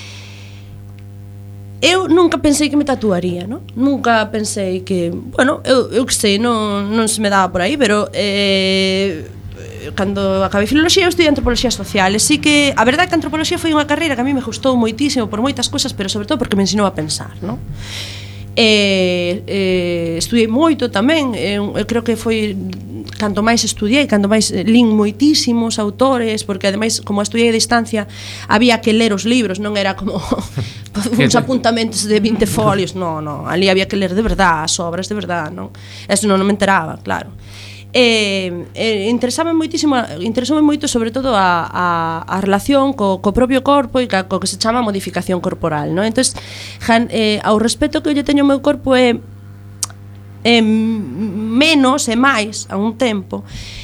S5: Eu nunca pensei que me tatuaría, ¿no? Nunca pensei que, bueno, eu, eu que sei, non, non se me daba por aí, pero eh, cando acabei filoloxía eu estudiei antropoloxía social, e sí que a verdade é que a antropoloxía foi unha carreira que a mí me gustou moitísimo por moitas cousas, pero sobre todo porque me ensinou a pensar, ¿no? E, eh, estudiei moito tamén, eu, eu creo que foi canto máis estudiei, canto máis lín moitísimos autores, porque ademais como estudiei a distancia había que ler os libros, non era como uns apuntamentos de vinte folios, non, non, ali había que ler de verdade as obras de verdade, non? Eso non me enteraba, claro. E, e interesaba moitísimo, interesoume moito sobre todo a, a, a relación co, co propio corpo e co, co que se chama modificación corporal, non? Entonces, jan, eh, ao respeto que eu lle teño ao meu corpo é, é menos e máis a un tempo.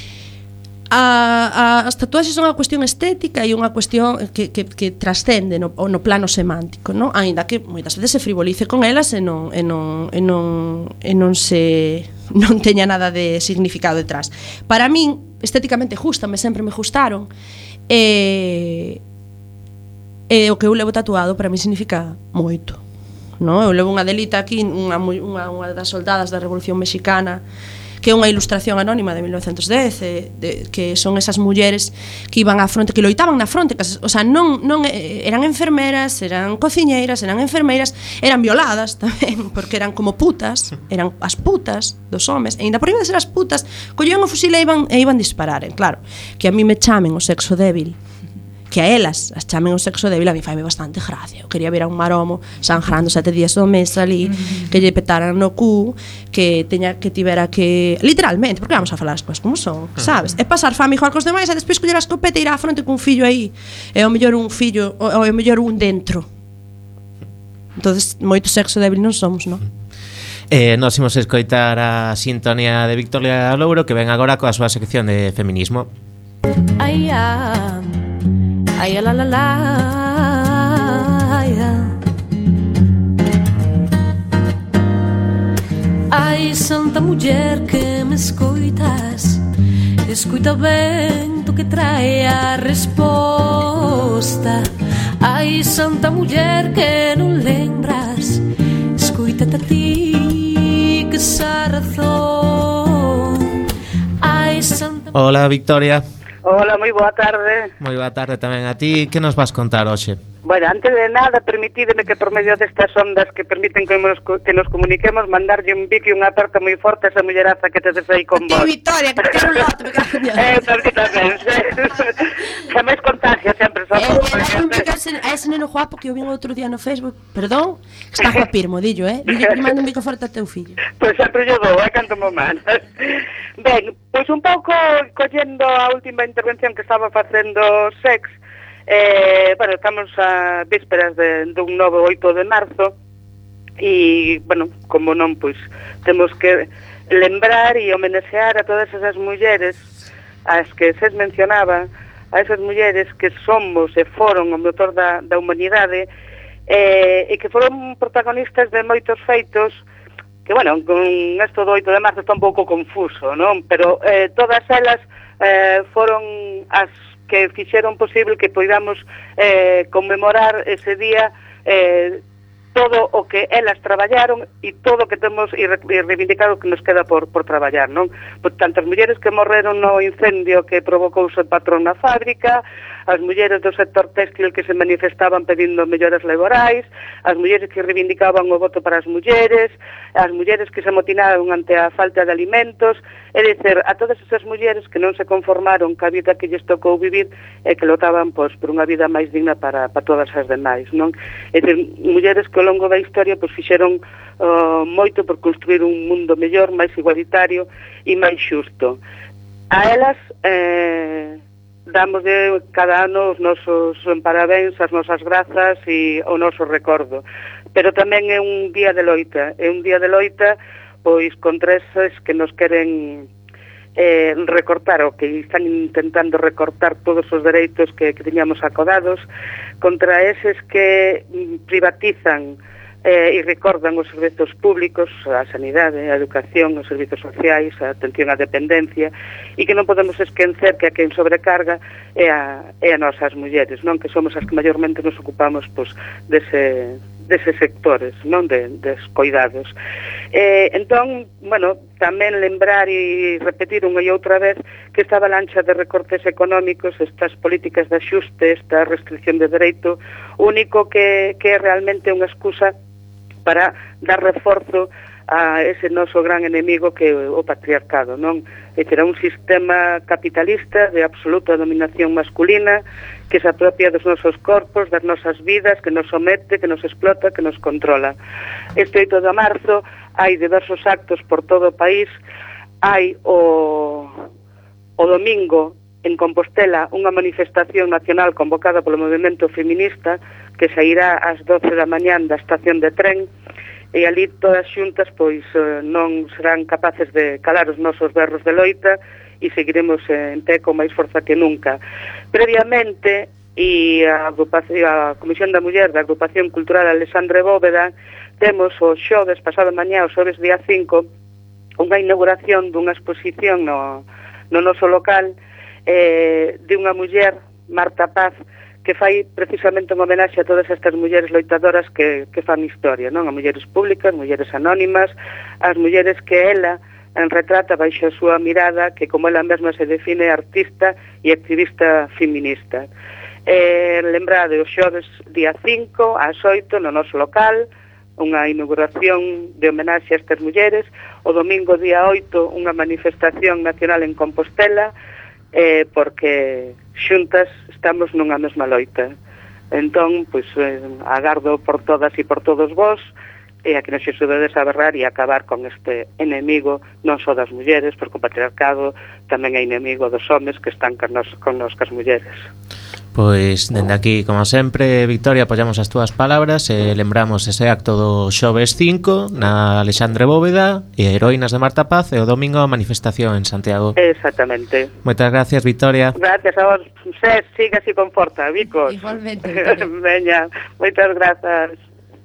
S5: A, a, as tatuaxes son unha cuestión estética e unha cuestión que, que, que trascende no, no plano semántico, non? Ainda que moitas veces se frivolice con elas e non, e non, e non, e non se non teña nada de significado detrás. Para min, estéticamente gustame, sempre me gustaron, e, e o que eu levo tatuado para mí significa moito, non? Eu levo unha delita aquí, unha, unha, unha das soldadas da Revolución Mexicana, que é unha ilustración anónima de mil novecentos dez, eh, de, que son esas mulleres que iban á fronte, que loitaban na fronte, que, o sea, non, non eran enfermeras, eran cociñeiras, eran enfermeiras, eran violadas tamén, porque eran como putas, eran as putas dos homes, e ainda por riba de ser as putas, collían o fusil e iban, e iban disparar, claro, que a mí me chamen o sexo débil, que a elas as chamen o sexo débil, a mí faime bastante gracia. Eu quería ver a un maromo sangrando sete días do mes ali, que lle petaran no cu, que teña que tivera que, literalmente, porque vamos a falar as cousas como son, sabes? E pasar fame igual cos demais, e despois coller a escopeta e ir á fronte cun fillo aí. É o mellor un fillo, ou é o mellor un dentro. Entonces, moito sexo débil non somos, non?
S2: Eh, nos imos escoitar a sintonía de Victoria Louro, que ven agora coa súa sección de feminismo.
S7: Ai, ah. Ai, la la la, ai, ai, santa muller que me escoitas, escoita ben tu que trae a resposta. Ai, santa muller que non lembras, escoitate a ti que sa razón. Ai, santa...
S2: Hola, Victoria.
S8: Hola, moi boa tarde.
S2: Moi boa tarde tamén a ti. Que nos vas contar hoxe?
S8: Bueno, antes de nada, permitídeme que por medio destas ondas que permiten que nos, que nos comuniquemos, mandarlle un bico e unha aperta moi forte a esa mulleraza que te desei con vos.
S5: Ti, Victoria, que te quero un lote, me cago en Dios.
S8: Eh, porque tamén, que máis contagia sempre.
S5: Eh, eh, un bico a ese, a ese neno guapo que eu vi outro día no Facebook, perdón, que está guapirmo, dillo, eh? Dillo que manda un bico forte a teu fillo.
S8: Pois sempre yo dou, eh, canto mo manas. Ben, pois un pouco collendo a última intervención que estaba facendo Sex. Eh, bueno, estamos a vísperas de, de un novo oito de marzo e, bueno, como non, pois temos que lembrar e homenaxear a todas esas mulleres as que se mencionaba, a esas mulleres que somos e foron o motor da, da humanidade eh, e que foron protagonistas de moitos feitos que, bueno, con isto do oito de marzo está un pouco confuso, non? Pero eh, todas elas eh, foron as que fixeron posible que poidamos eh, conmemorar ese día eh, todo o que elas traballaron e todo o que temos e reivindicar o que nos queda por, por traballar, non? Por tantas mulleres que morreron no incendio que provocou o patrón na fábrica, as mulleres do sector téxtil que se manifestaban pedindo melloras laborais, as mulleres que reivindicaban o voto para as mulleres, as mulleres que se amotinaron ante a falta de alimentos, é dicer, a todas esas mulleres que non se conformaron ca vida que lles tocou vivir e que lotaban pois, por unha vida máis digna para, para todas as demais, non? É dicer, mulleres que ao longo da historia pois, fixeron uh, moito por construir un mundo mellor, máis igualitario e máis xusto. A elas eh, damos de cada ano os nosos parabéns, as nosas grazas e o noso recordo. Pero tamén é un día de loita, é un día de loita pois contra eses que nos queren eh, recortar, o que están intentando recortar todos os dereitos que, que teñamos acodados, contra eses que privatizan eh, e recordan os servizos públicos, a sanidade, a educación, os servizos sociais, a atención á dependencia, e que non podemos esquecer que a quen sobrecarga é a, é a nosas mulleres, non? Que somos as que maiormente nos ocupamos pois, dese, deses sectores, non? De, des cuidados. Eh, entón, bueno, tamén lembrar e repetir unha e outra vez que esta avalancha de recortes económicos, estas políticas de axuste, esta restricción de dereito, único que, que é realmente unha excusa para dar reforzo a ese noso gran enemigo que é o patriarcado, non? É dicir, un sistema capitalista de absoluta dominación masculina que se apropia dos nosos corpos, das nosas vidas, que nos somete, que nos explota, que nos controla. Este oito de marzo hai diversos actos por todo o país. Hai o, o domingo en Compostela unha manifestación nacional convocada polo movimento feminista que sairá ás doce da mañán da estación de tren e ali todas xuntas pois non serán capaces de calar os nosos berros de loita e seguiremos en pé con máis forza que nunca. Previamente, e a, a Comisión da Muller da Agrupación Cultural Alexandre Bóveda temos o xoves pasado mañá, o xoves día cinco, unha inauguración dunha exposición no, no noso local eh, de unha muller, Marta Paz, que fai precisamente un homenaxe a todas estas mulleres loitadoras que, que fan historia, non? A mulleres públicas, mulleres anónimas, as mulleres que ela en retrata baixo a súa mirada, que como ela mesma se define artista e activista feminista. Eh, lembrade, o xoves día cinco, ás oito, no noso local, unha inauguración de homenaxe a estas mulleres, o domingo día oito, unha manifestación nacional en Compostela, eh, porque xuntas estamos nunha mesma loita. Entón, pois, eh, agardo por todas e por todos vós, e a que nos axudedes a berrar e acabar con este enemigo, non só das mulleres, porque o patriarcado tamén é enemigo dos homes que están con nos, con nos cas mulleres.
S2: Pois, dende aquí, como sempre, Victoria, apoyamos as túas palabras e lembramos ese acto do xoves cinco na Alexandre Bóveda e Heroínas de Marta Paz e o domingo a manifestación en Santiago.
S8: Exactamente.
S2: Moitas gracias, Victoria. Gracias
S8: a vos. Ses, siga así con forza, Vicos.
S5: Igualmente.
S8: Veña, moitas grazas.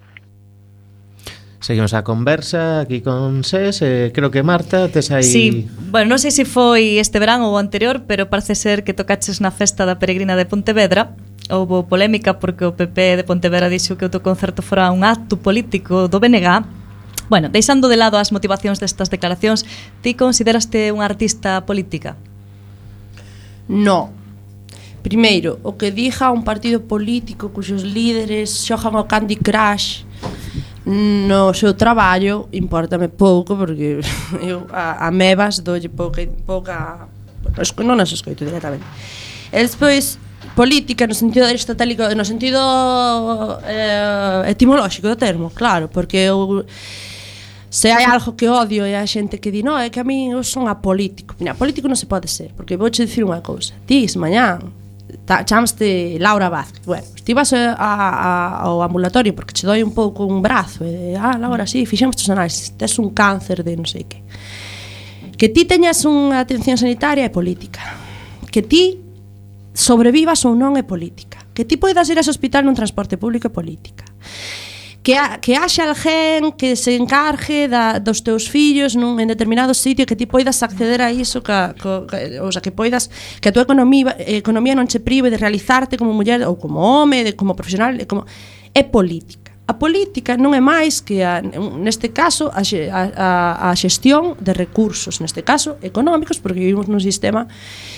S2: Seguimos a conversa aquí con Ses, eh, creo que Marta tes aí...
S3: Sí, bueno, non sei se foi este verán ou o anterior, pero parece ser que tocaches na festa da Peregrina de Pontevedra. Houbo polémica porque o P P de Pontevedra dixo que o teu concerto fora un acto político do B N G. Bueno, deixando de lado as motivacións destas declaracións, ti consideraste unha artista política?
S5: No. Primeiro, o que diga un partido político cuxos líderes xogan ao Candy Crush no seu traballo, importame pouco, porque eu a, a mebas dolle pouca, pouca non as escoito directamente. E despois, política no sentido aristotélico, no sentido eh, etimolóxico do termo, claro, porque eu, se hai algo que odio é a xente que di, no, é que a mí eu son apolítico. Mira, político non se pode ser, porque vouche dicir unha cousa. Ti, mañán, chamaste Laura Vázquez. Bueno, estivas a, a, ao ambulatorio porque che doi un pouco un brazo e, ah, Laura, sí, fixemos tes análisis, tes un cáncer de non sei que. Que ti teñas unha atención sanitaria é política. Que ti sobrevivas ou non é política. Que ti poidas ir ao hospital nun transporte público é política. Que, ha, que haxa alguén que se encargue da, dos teus fillos nun, en determinado sitio, que ti poidas acceder a iso, ca, ca, ca, o sea, que poidas, que a tua economía, economía non che prive de realizarte como muller ou como home, de, como profesional, como, é política. A política non é máis que, a, neste caso, a, a, a xestión de recursos, neste caso, económicos, porque vivimos nun sistema,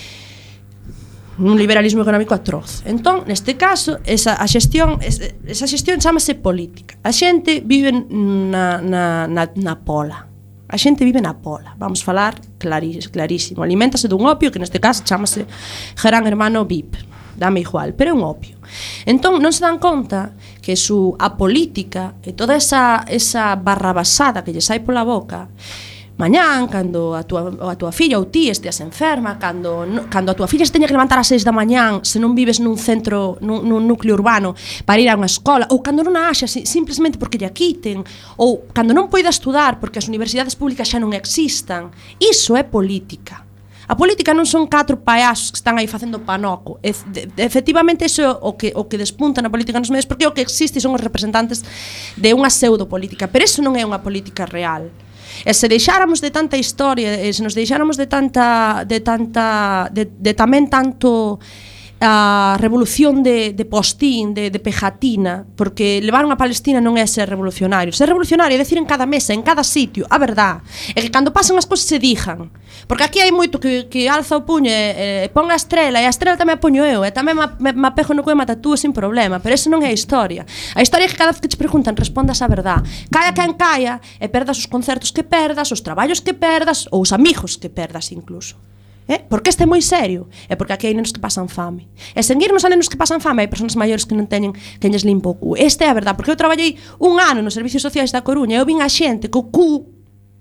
S5: un liberalismo económico atroz. Entón, neste caso, esa a xestión, esa xestión chamase política. A xente vive na, na, na, na pola. A xente vive na pola. Vamos falar clarís, clarísimo. Aliméntase dun opio que neste caso chamase Gran Hermano V I P. Dame igual, pero é un opio. Entón, non se dan conta que su a política e toda esa, esa barrabasada que lle sai pola boca, mañán, cando a tua, a tua filla ou ti esteas enferma, cando, no, cando a tua filla se teña que levantar ás seis da mañán, se non vives nun centro, nun, nun núcleo urbano, para ir a unha escola, ou cando non a haxa, simplemente porque lle quiten, ou cando non poida estudar porque as universidades públicas xa non existan, iso é política. A política non son catro payasos que están aí facendo panoco. E, de, de, efectivamente, iso é o que, o que despunta na política nos medios, porque o que existe son os representantes de unha pseudopolítica, pero iso non é unha política real. E se deixáramos de tanta historia, e se nos deixáramos de tanta de tanta de, de tamén tanto a revolución de, de postín, de, de pegatina, porque levar unha Palestina non é ser revolucionario. Ser revolucionario é decir en cada mesa, en cada sitio, a verdad. É que cando pasan as cousas se dixan. Porque aquí hai moito que, que alza o puño e, e pon a estrela, e a estrela tamén a poño eu, e tamén me, me, me apego no que me tatúo sin problema, pero eso non é a historia. A historia é que cada vez que te preguntan respondas a verdad. Caia quen caia, e perdas os concertos que perdas, os traballos que perdas, ou os amigos que perdas incluso. Eh? Porque este é moi serio. É porque aquí hai nenos que pasan fame. E sen irnos a nenos que pasan fame, hai persoas maiores que non teñen quen lles limpo o cu. Este é a verdad, porque eu traballei un ano nos servicios sociais da Coruña e eu vin a xente co cu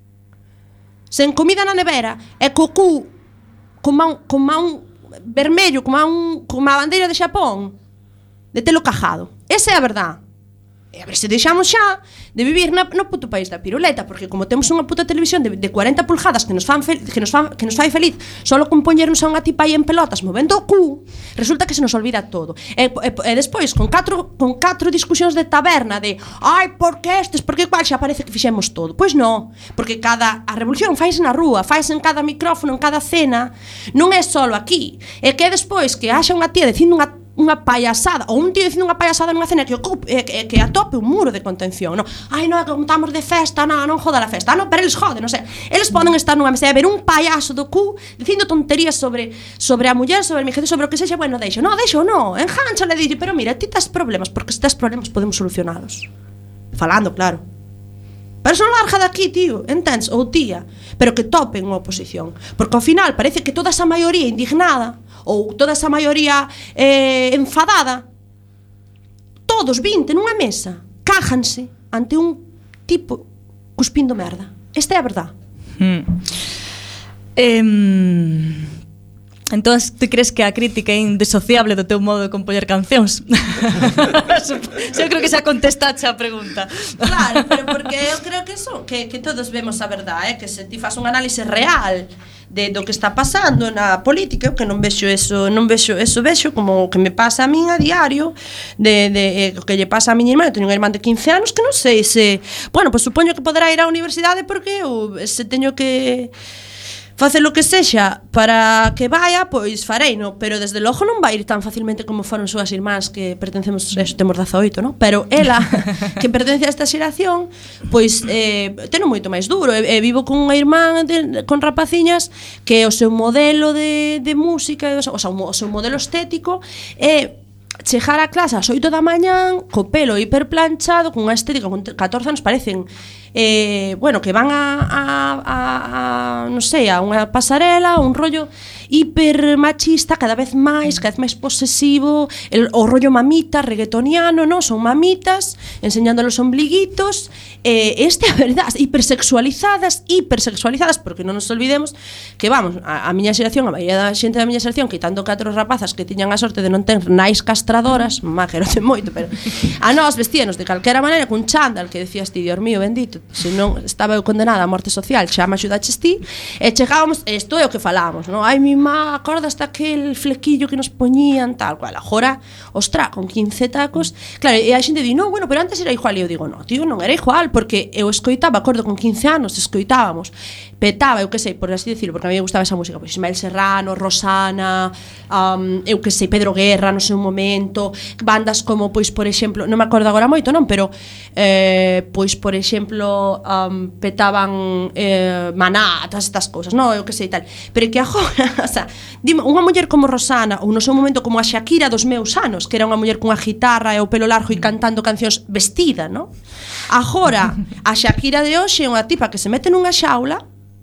S5: sen comida na nevera e co cu como un, como un vermello, como un, como a bandeira de Xapón, de telo cajado. Esa é a verdad. E a ver se deixamos xa de vivir na, no puto país da piruleta, porque como temos unha puta televisión de, de cuarenta pulgadas que nos, fan fel, que, nos fan, que nos fai feliz solo con poñernos a unha tipa aí en pelotas movendo o cu, resulta que se nos olvida todo. E, e, e despois, con catro, con catro discusións de taberna de ai, por que estes, por que cual, xa parece que fixemos todo. Pois non, porque cada a revolución faise na rúa, faise en cada micrófono, en cada cena, non é solo aquí. E que despois que haxa unha tía dicindo unha unha payasada, ou un tío dicindo unha payasada nunha cena que, ocupe, que, que atope un muro de contención, no? Ai, non, que contamos de festa, non, non joda a festa, non, pero eles joden, non sei. Eles poden estar nunha mesa e ver un payaso do cu dicindo tonterías sobre sobre a muller, sobre a mi gente, sobre o que sexa, bueno, deixo, non, deixo, non, enjánchale e dille, pero mira, ti tes problemas, porque se tes problemas podemos solucionalos. Falando, claro. Pero eso non larga daqui, tío, entendes, ou tía, pero que topen unha oposición, porque ao final parece que toda esa maioría indignada ou toda esa maioría eh, enfadada, todos vinte nunha mesa, cájanse ante un tipo cuspindo merda. Esta é a verdad.
S3: Hmm. Eh, entón, tú crees que a crítica é indisociable do teu modo de compoñer cancións? Eu creo que xa contestaste a pregunta.
S5: Claro, pero porque eu creo que eso, que, que todos vemos a verdade, eh? Que se ti faz un análise real de do que está pasando na política, que non vexo eso, non vexo eso, vexo como o que me pasa a min a diario, de de eh, o que lle pasa a miña irmá, eu teño unha irmán de quince anos que non sei se, bueno, pois pues supoño que poderá ir á universidade porque eu se teño que facer o que sexa para que vaia, pois fareino, pero desde logo non vai ir tan facilmente como foron súas irmáns que pertencemos, eso, temos dezaoito, non? Pero ela, que pertence a esta xeración, pois eh, teno moito máis duro, e, e vivo con unha irmán de, con rapaciñas que o seu modelo de, de música, o sea, o seu modelo estético é chegar a clase ás oito da mañán co pelo hiperplanchado, con unha estética con catorce anos, parecen eh, bueno, que van a, a, a, a non sei, a unha pasarela, un rollo hiper machista, cada vez máis, cada vez máis posesivo, el, o rollo mamita, reggaetoniano, no? Son mamitas enseñando los ombliguitos, eh, este a verdade, hipersexualizadas, hipersexualizadas, porque non nos olvidemos que, vamos, a, a miña xeración, a maioría da xente da miña xeración, quitando catro rapazas que tiñan a sorte de non ter nais castradoras, má que non ten moito, pero a nós vestíanos de calquera maneira, cun chándal que decías ti, Dios mío, bendito, se non estaba eu condenada a morte social, xa me axudaches ti, e chegábamos, isto é o que falábamos, non? Ai, mi má, acordas daquel flequillo que nos poñían, tal cual, agora, ostra, con quince tacos, claro, e a xente di, non, bueno, pero antes era igual, e eu digo, non, tío, non era igual, porque eu escoitaba, acordo, con quince anos, escoitábamos, petaba, eu que sei, por así decirlo, porque a mí me gustaba esa música, pois Ismael Serrano, Rosana, um, eu que sei, Pedro Guerra no seu momento, bandas como, pois, por exemplo, non me acordo agora moito, non, pero, eh, pois, por exemplo, um, petaban eh, Maná, todas estas cousas, non, eu que sei, tal, pero que agora, o sea, dime, unha muller como Rosana, ou no seu momento como a Shakira dos meus anos, que era unha muller cunha guitarra e o pelo largo e cantando cancións vestida, non? Agora, a Shakira de hoxe é unha tipa que se mete nunha xaula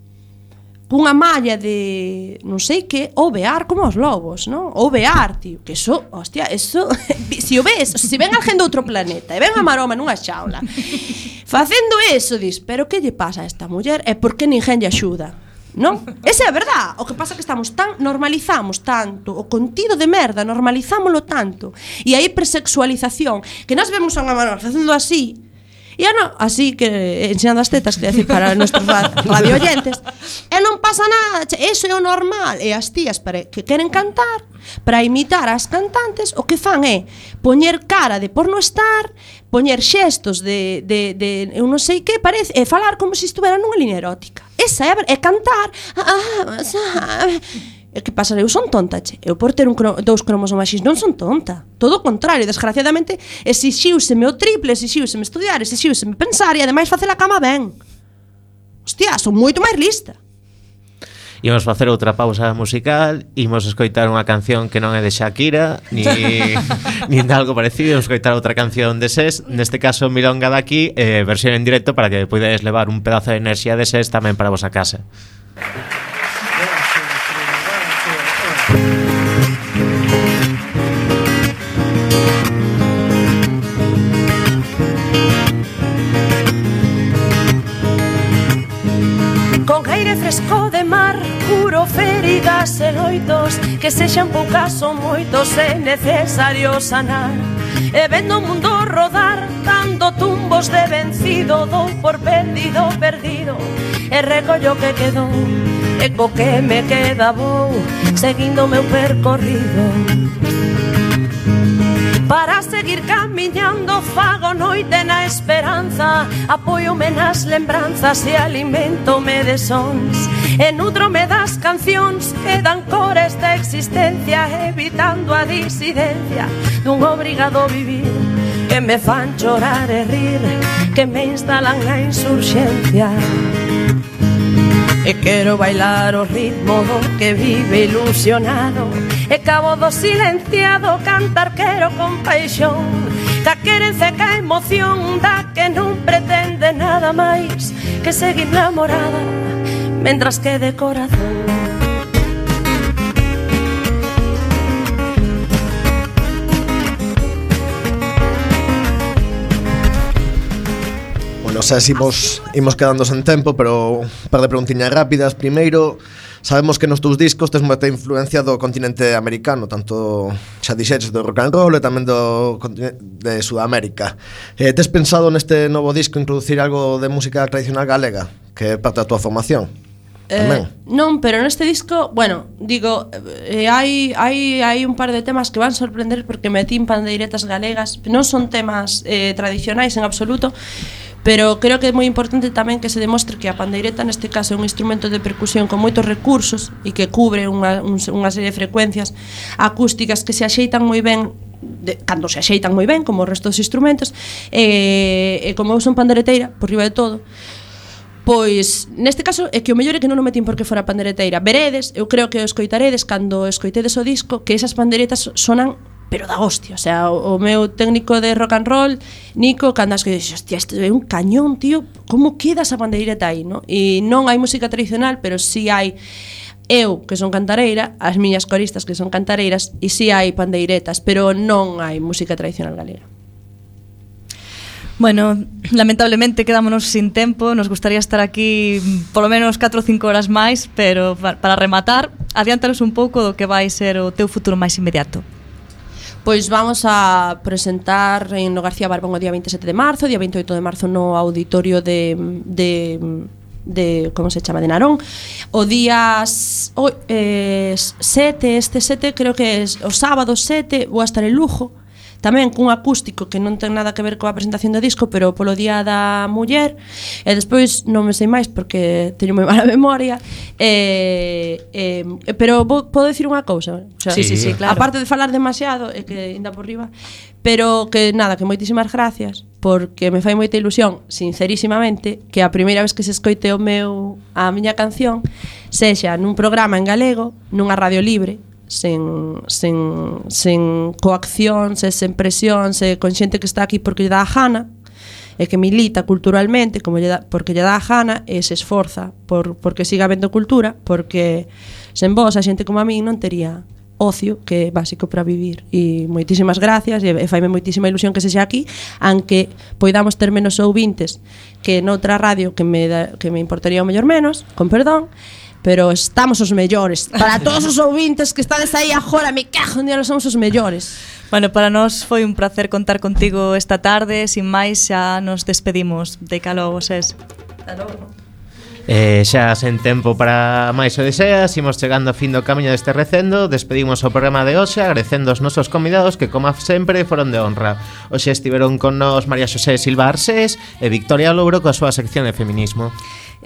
S5: cunha malla de non sei que, ovear como os lobos, non? Ovear, tío, que eso, hostia, eso si o ves, o sea, se ven alguén de outro planeta e ven a maroma nunha xaula facendo eso, dis, pero que lle pasa a esta muller? É porque ninguén lle axuda, non? Esa é a verdade. O que pasa é que estamos tan, normalizamos tanto o contido de merda, normalizámolo tanto, e a hipersexualización, que nós vemos a unha maroma facendo así, e non, así que enseñando as tetas, quer decir, para nuestros radio oyentes, e non pasa nada, che, eso é o normal. E as tías para, que queren cantar, para imitar as cantantes, o que fan é poñer cara de porno estar, poñer xestos de, de, de eu non sei que, parece, e falar como se estuvera nunha línea erótica. Esa é, é cantar. Ah, ah, E que pasa? Eu son tonta, che. Eu por ter un cro dous cromosomas X non son tonta. Todo o contrario, desgraciadamente exixiuseme o triple, exixiuseme estudiar, exixiuseme pensar e ademais facer a cama ben. Hostia, son moito máis lista.
S2: Imos facer outra pausa musical, imos escoitar unha canción que non é de Shakira ni, ni de algo parecido, imos escoitar outra canción de SES, neste caso Milonga daqui, eh, versión en directo para que podedes levar un pedazo de enerxía de SES tamén para a vosa casa.
S7: Con aire fresco de mar, curo feridas e loitos, que sexan poucas ou moitos é necesario sanar. E vendo o mundo rodar, dando tumbos de vencido, dou por perdido, perdido, e recollo que quedou, e co que me queda vou, seguindo o meu percorrido. Para seguir camiñando fago noite na esperanza, apóiome nas lembranzas e alimentome de sons, e nutrome das cancións que dan cores de existencia, evitando a disidencia dun obrigado vivir, que me fan chorar e rir, que me instalan na insurxencia. E quero bailar o ritmo do que vive ilusionado, e cabo do silenciado cantar quero con paixón, ca querencia, ca emoción da que non pretende nada máis que seguir namorada mentras que de corazón.
S4: Non sei se imos, imos quedando sen tempo, pero un par de preguntiñas rápidas. Primeiro, sabemos que nos teus discos tes moita influencia do continente americano, tanto xa dixeches do rock and roll e tamén do de Sudamérica. Eh, tes pensado neste novo disco introducir algo de música tradicional galega, que é parte da tua formación?
S5: Eh, non, pero neste disco, bueno, digo, eh, hai, hai, hai un par de temas que van sorprender porque metín pandeiretas galegas, non son temas eh, tradicionais en absoluto, pero creo que é moi importante tamén que se demostre que a pandeireta neste caso é un instrumento de percusión con moitos recursos e que cubre unha, un, unha serie de frecuencias acústicas que se axeitan moi ben de, cando se axeitan moi ben como o resto dos instrumentos e, e como eu son pandereteira por riba de todo. Pois, neste caso, é que o mellor é que non o metín porque fora pandereteira. Veredes, eu creo que o escoitaredes cando escoitedes o disco, que esas panderetas sonan pero da hostia, o sea, o, o meu técnico de rock and roll, Nico, cando as que dixo, hostia, isto é un cañón, tío, como queda esa pandeireta aí, no? E non hai música tradicional, pero si hai eu, que son cantareira, as miñas coristas, que son cantareiras, e si hai pandeiretas, pero non hai música tradicional galega.
S3: Bueno, lamentablemente quedámonos sin tempo. Nos gustaría estar aquí polo menos catro ou cinco horas máis, pero para rematar, adiántanos un pouco do que vai ser o teu futuro máis inmediato.
S5: Pois vamos a presentar en no García Barbón o día veintisiete de marzo, día veintioito de marzo no auditorio de de de como se chama, de Narón. O día oh, eh, sete, este sete creo que é o sábado sete, vou a estar en Lugo. Tamén cun acústico que non ten nada que ver coa presentación do disco, pero polo Día da Muller. E despois non me sei máis porque teño moi mala memoria. E, e, pero vou, podo decir unha cousa, o sea,
S3: sí, sí, sí, claro.
S5: Aparte de falar demasiado, e que ainda por riba, pero que nada, que moitísimas gracias, porque me fai moita ilusión, sincerísimamente, que a primeira vez que se escoite o meu a miña canción sexa nun programa en galego, nunha radio libre, sen, sen, sen coacción, sen, sen presión, sen, con xente que está aquí porque lle dá a gana e que milita culturalmente como lle dá, porque lle dá a gana e se esforza por, porque siga habendo cultura, porque sen vos a xente como a min non tería ocio, que é básico para vivir. E moitísimas gracias, e faime moitísima ilusión que sexa aquí, aunque poidamos ter menos ouvintes que noutra radio que me, da, que me importaría o mellor menos, con perdón, pero estamos os mellores. Para todos os ouvintes que estades aí agora, me cajo en día, somos os mellores.
S3: Bueno, para nós foi un placer contar contigo esta tarde. Sin máis, xa nos despedimos. De calogo, ses.
S5: Hasta logo.
S2: Eh, xa sen tempo para máis o deseas, imos chegando ao fin do camiño deste recendo. Despedimos o programa de hoxe agradecendo os nosos convidados que, como sempre, foron de honra. Hoxe estiveron con nos María Xosé Silva Arsés e Victoria Louro coa súa sección de feminismo.